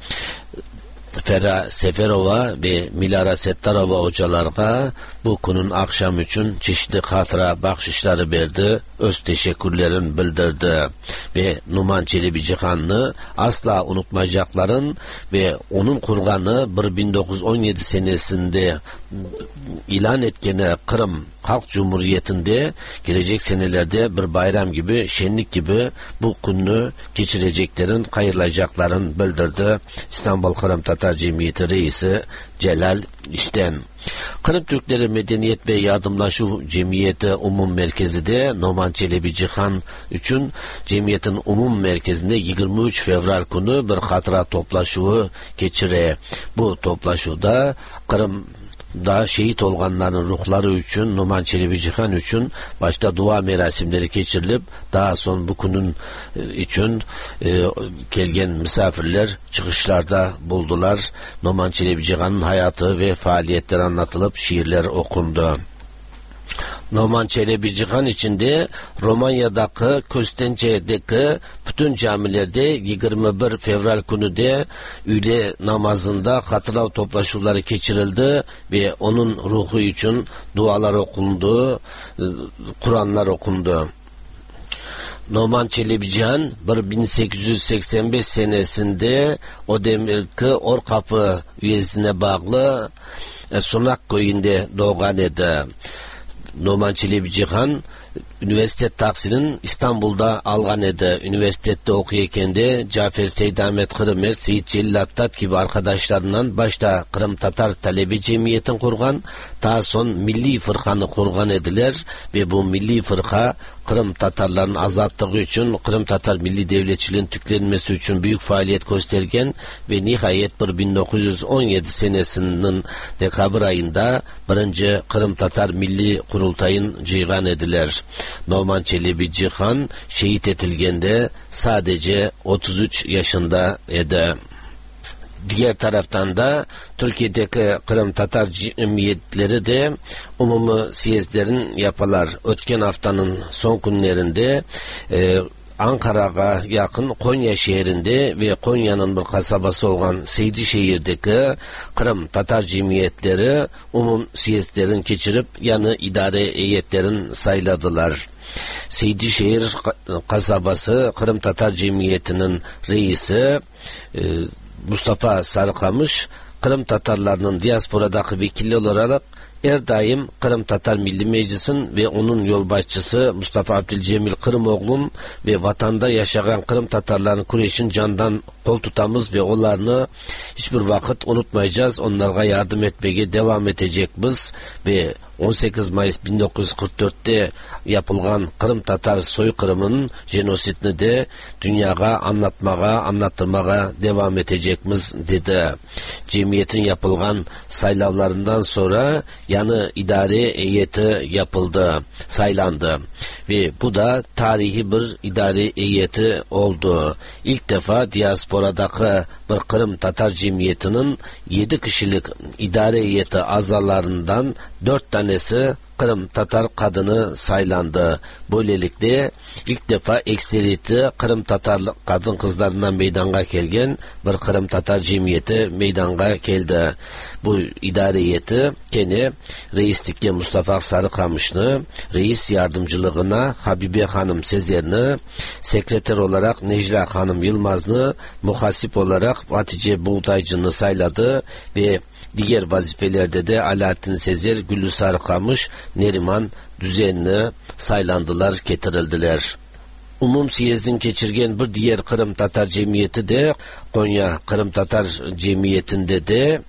Ferah Seferova ve Milara Settarova hocalarga bu günün akşam için çeşitli hatıra bakşışları verdi, öz teşekkürlerini bildirdi ve Noman Çelebi Cihan'ı asla unutmayacakların ve onun kurganı bin dokuz yüz on yedi senesinde ilan etkeni Kırım Halk Cumhuriyeti'nde gelecek senelerde bir bayram gibi, şenlik gibi bu günü geçireceklerin, kayırılacakların bildirdi. İstanbul Kırım Tatar Tatar Cemiyeti Reisi Celal İşten. Kırım Türkleri Medeniyet ve Yardımlaşu Cemiyeti Umum Merkezi de Noman Çelebi Cihan üçün cemiyetin umum merkezinde yigirma üç fevral günü bir hatıra toplaşığı geçire. Bu toplaşıda Kırım da şehit olganların ruhları üçün, Numan Çelebi Cihan üçün başta dua merasimleri geçirilip daha son bu günün için e, gelgen misafirler çıkışlarda buldular. Numan Çelebi Cihan'ın hayatı ve faaliyetleri anlatılıp şiirler okundu. Noman Çelebi Cihan içinde Romanya'daki Köstence'deki bütün camilerde yigirma bir fevral günü de öğle namazında hatıra toplaşıları geçirildi ve onun ruhu için dualar okundu, Kur'anlar okundu. Noman Çelebi Cihan bin sekiz yüz seksen beş senesinde o demirki Orkapı üyesine bağlı Sunak köyünde doğan idi. Noman Çelebi Cihan üniversite tahsilini İstanbul'da algan edi. Üniversitede okuyken de Cafer Seyit Ahmet Kırımer, Seyit Celil Attat gibi arkadaşlarından başta Kırım Tatar Talebi Cemiyeti'ni kurgan, daha son Milli Fırkanı kurgan ediler ve bu Milli Fırka Kırım Tatarların azatlığı için, Kırım Tatar Milli Devletçiliğin tüklenmesi için büyük faaliyet göstergen ve nihayet bin dokuz yüz on yedi senesinin dekabr ayında birinci Kırım Tatar Milli Kurultayın cıygan ediler. Noman Çelebi Cihan şehit edilgende sadece otuz üç yaşında idi. Diğer taraftan da Türkiye'deki Kırım Tatar cemiyetleri de umumi siyezdlerin yaparlar. Ötken haftanın son günlerinde e, Ankara'ya yakın Konya şehrinde ve Konya'nın bir kasabası olan Seydişehir'deki Kırım Tatar cemiyetleri umum siyezdlerin geçirip yanı idare heyetlerin sayladılar. Seydişehir kasabası Kırım Tatar cemiyetinin reisi e, Mustafa Sarıkamış, Kırım Tatarlarının diasporadaki vekili olarak her daim Kırım Tatar Milli Meclisi'nin ve onun yol başçısı Mustafa Abdülcemil Kırımoğlu'nun ve vatanda yaşayan Kırım Tatarların kureyşin candan kol tutamız ve onlarını hiçbir vakit unutmayacağız. Onlara yardım etmeye devam edecekmiz ve on sekiz Mayıs bin dokuz yüz kırk dörtte yapılgan Kırım Tatar soykırımının jenositini de dünyaya anlatmaya, anlattırmaya devam edecekmiz dedi. Cemiyetin yapılgan saylavlarından sonra yanı idare heyeti yapıldı, saylandı ve bu da tarihi bir idare heyeti oldu. İlk defa diasporadaki bir Kırım Tatar cemiyetinin yedi kişilik idare heyeti azalarından dört tanesi Kırım Tatar kadını saylandı. Böylelikle ilk defa ekseriyeti Kırım Tatar kadın kızlarından meydana gelgen bir Kırım Tatar cemiyeti meydana geldi. Bu idare heyeti gene reislikle Mustafa Sarıkamış'ını, reis yardımcılığına Habibe Hanım Sezer'ini, sekreter olarak Necla Hanım Yılmaz'ını, muhasip olarak Hatice Buğdaycı'nı sayladı ve diğer vazifelerde de Alaaddin Sezer, Güllü Sarıkamış, Neriman Düzenli saylandılar, getirildiler. Umum siyezdin geçirgen bir diğer Kırım Tatar cemiyeti de Konya Kırım Tatar cemiyetinde de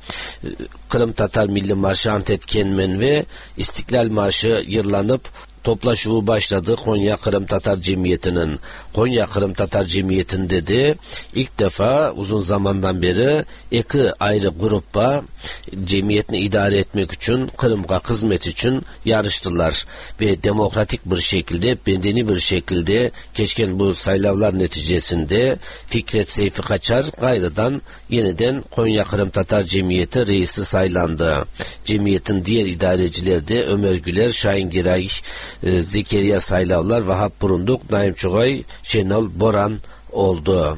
Kırım Tatar Milli Marşı Antetkenmen ve İstiklal Marşı yırlanıp toplaşığı başladı Konya Kırım Tatar Cemiyeti'nin. Konya Kırım Tatar Cemiyeti'nde de ilk defa uzun zamandan beri iki ayrı gruppa cemiyetini idare etmek için, Kırım'a hizmet için yarıştılar ve demokratik bir şekilde, bendeni bir şekilde geçken bu saylavlar neticesinde Fikret Seyfi Kaçar gayrıdan yeniden Konya Kırım Tatar Cemiyeti reisi saylandı. Cemiyetin diğer idarecileri de Ömer Güler, Şahin Giray, Zekeriya Saylavlar, Vahap Burunduk, Naim Çogay, Şenol Boran oldu.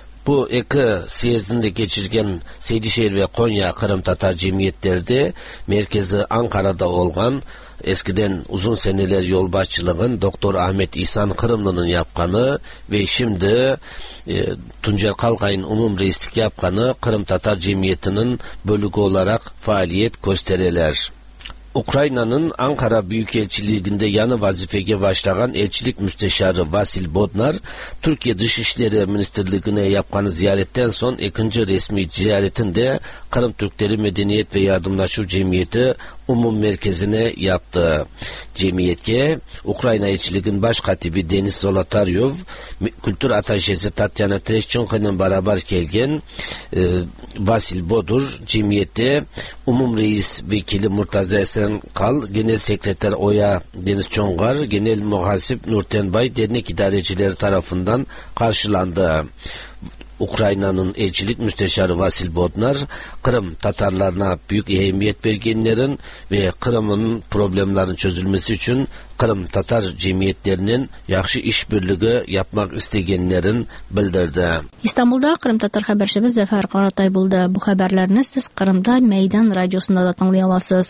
Bu iki siyezdinde geçirgen Seydişehir ve Konya Kırım Tatar cemiyetleri de merkezi Ankara'da olgan, eskiden uzun seneler yol başçılığın Doktor Ahmet İhsan Kırımlı'nın yapkanı ve şimdi e, Tuncer Kalkay'ın umum reislik yapkanı Kırım Tatar cemiyetinin bölüğü olarak faaliyet gösterirler. Ukrayna'nın Ankara Büyükelçiliği'nde yanı vazifeye başlayan elçilik müsteşarı Vasil Bodnar, Türkiye Dışişleri Ministerliği'ne yapkanı ziyaretten son ikinci resmi ziyaretinde Kırım Türkleri Medeniyet ve Yardımlaşma Cemiyeti umum merkezine yaptı. Cemiyetke Ukrayna elçiliğinin baş katibi Denis Zolotaryov, kültür ataşesi Tatyana Treşçenko'nun beraber gelgen e, Vasil Bodur, cemiyette umum reis vekili Murtaza Esen Kal, genel sekreter Oya Deniz Çongar, genel muhasip Nurten Bay dernek idarecileri tarafından karşılandı. Ukrayna'nın elçilik müsteşarı Vasil Bodnar, Kırım Tatarlarına büyük ehemmiyet vergenlerin ve Kırım'ın problemlerin çözülmesi için Kırım Tatar cemiyetlerinin yaxşı işbirliği yapmak istegenlerin bildirdi. İstanbul'da Kırım Tatar haberçimiz Zafer Karatay buldu. Bu haberlerini siz Kırım'da Meydan Radyosu'nda da tanlay alasınız.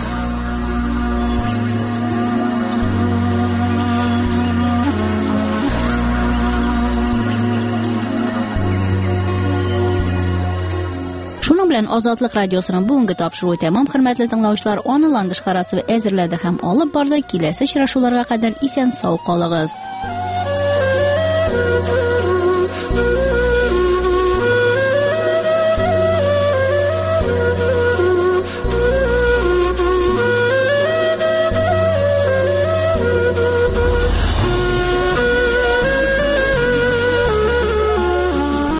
Şunun bilan Ozodlik radiosunun bugungi topshiruvi tamam. Hurmatli tinglovchilar, onalandish qarasi va ezirladi ham olib bordi. Kelasi uchrashuvlarga qadar esen sog' qoling'iz.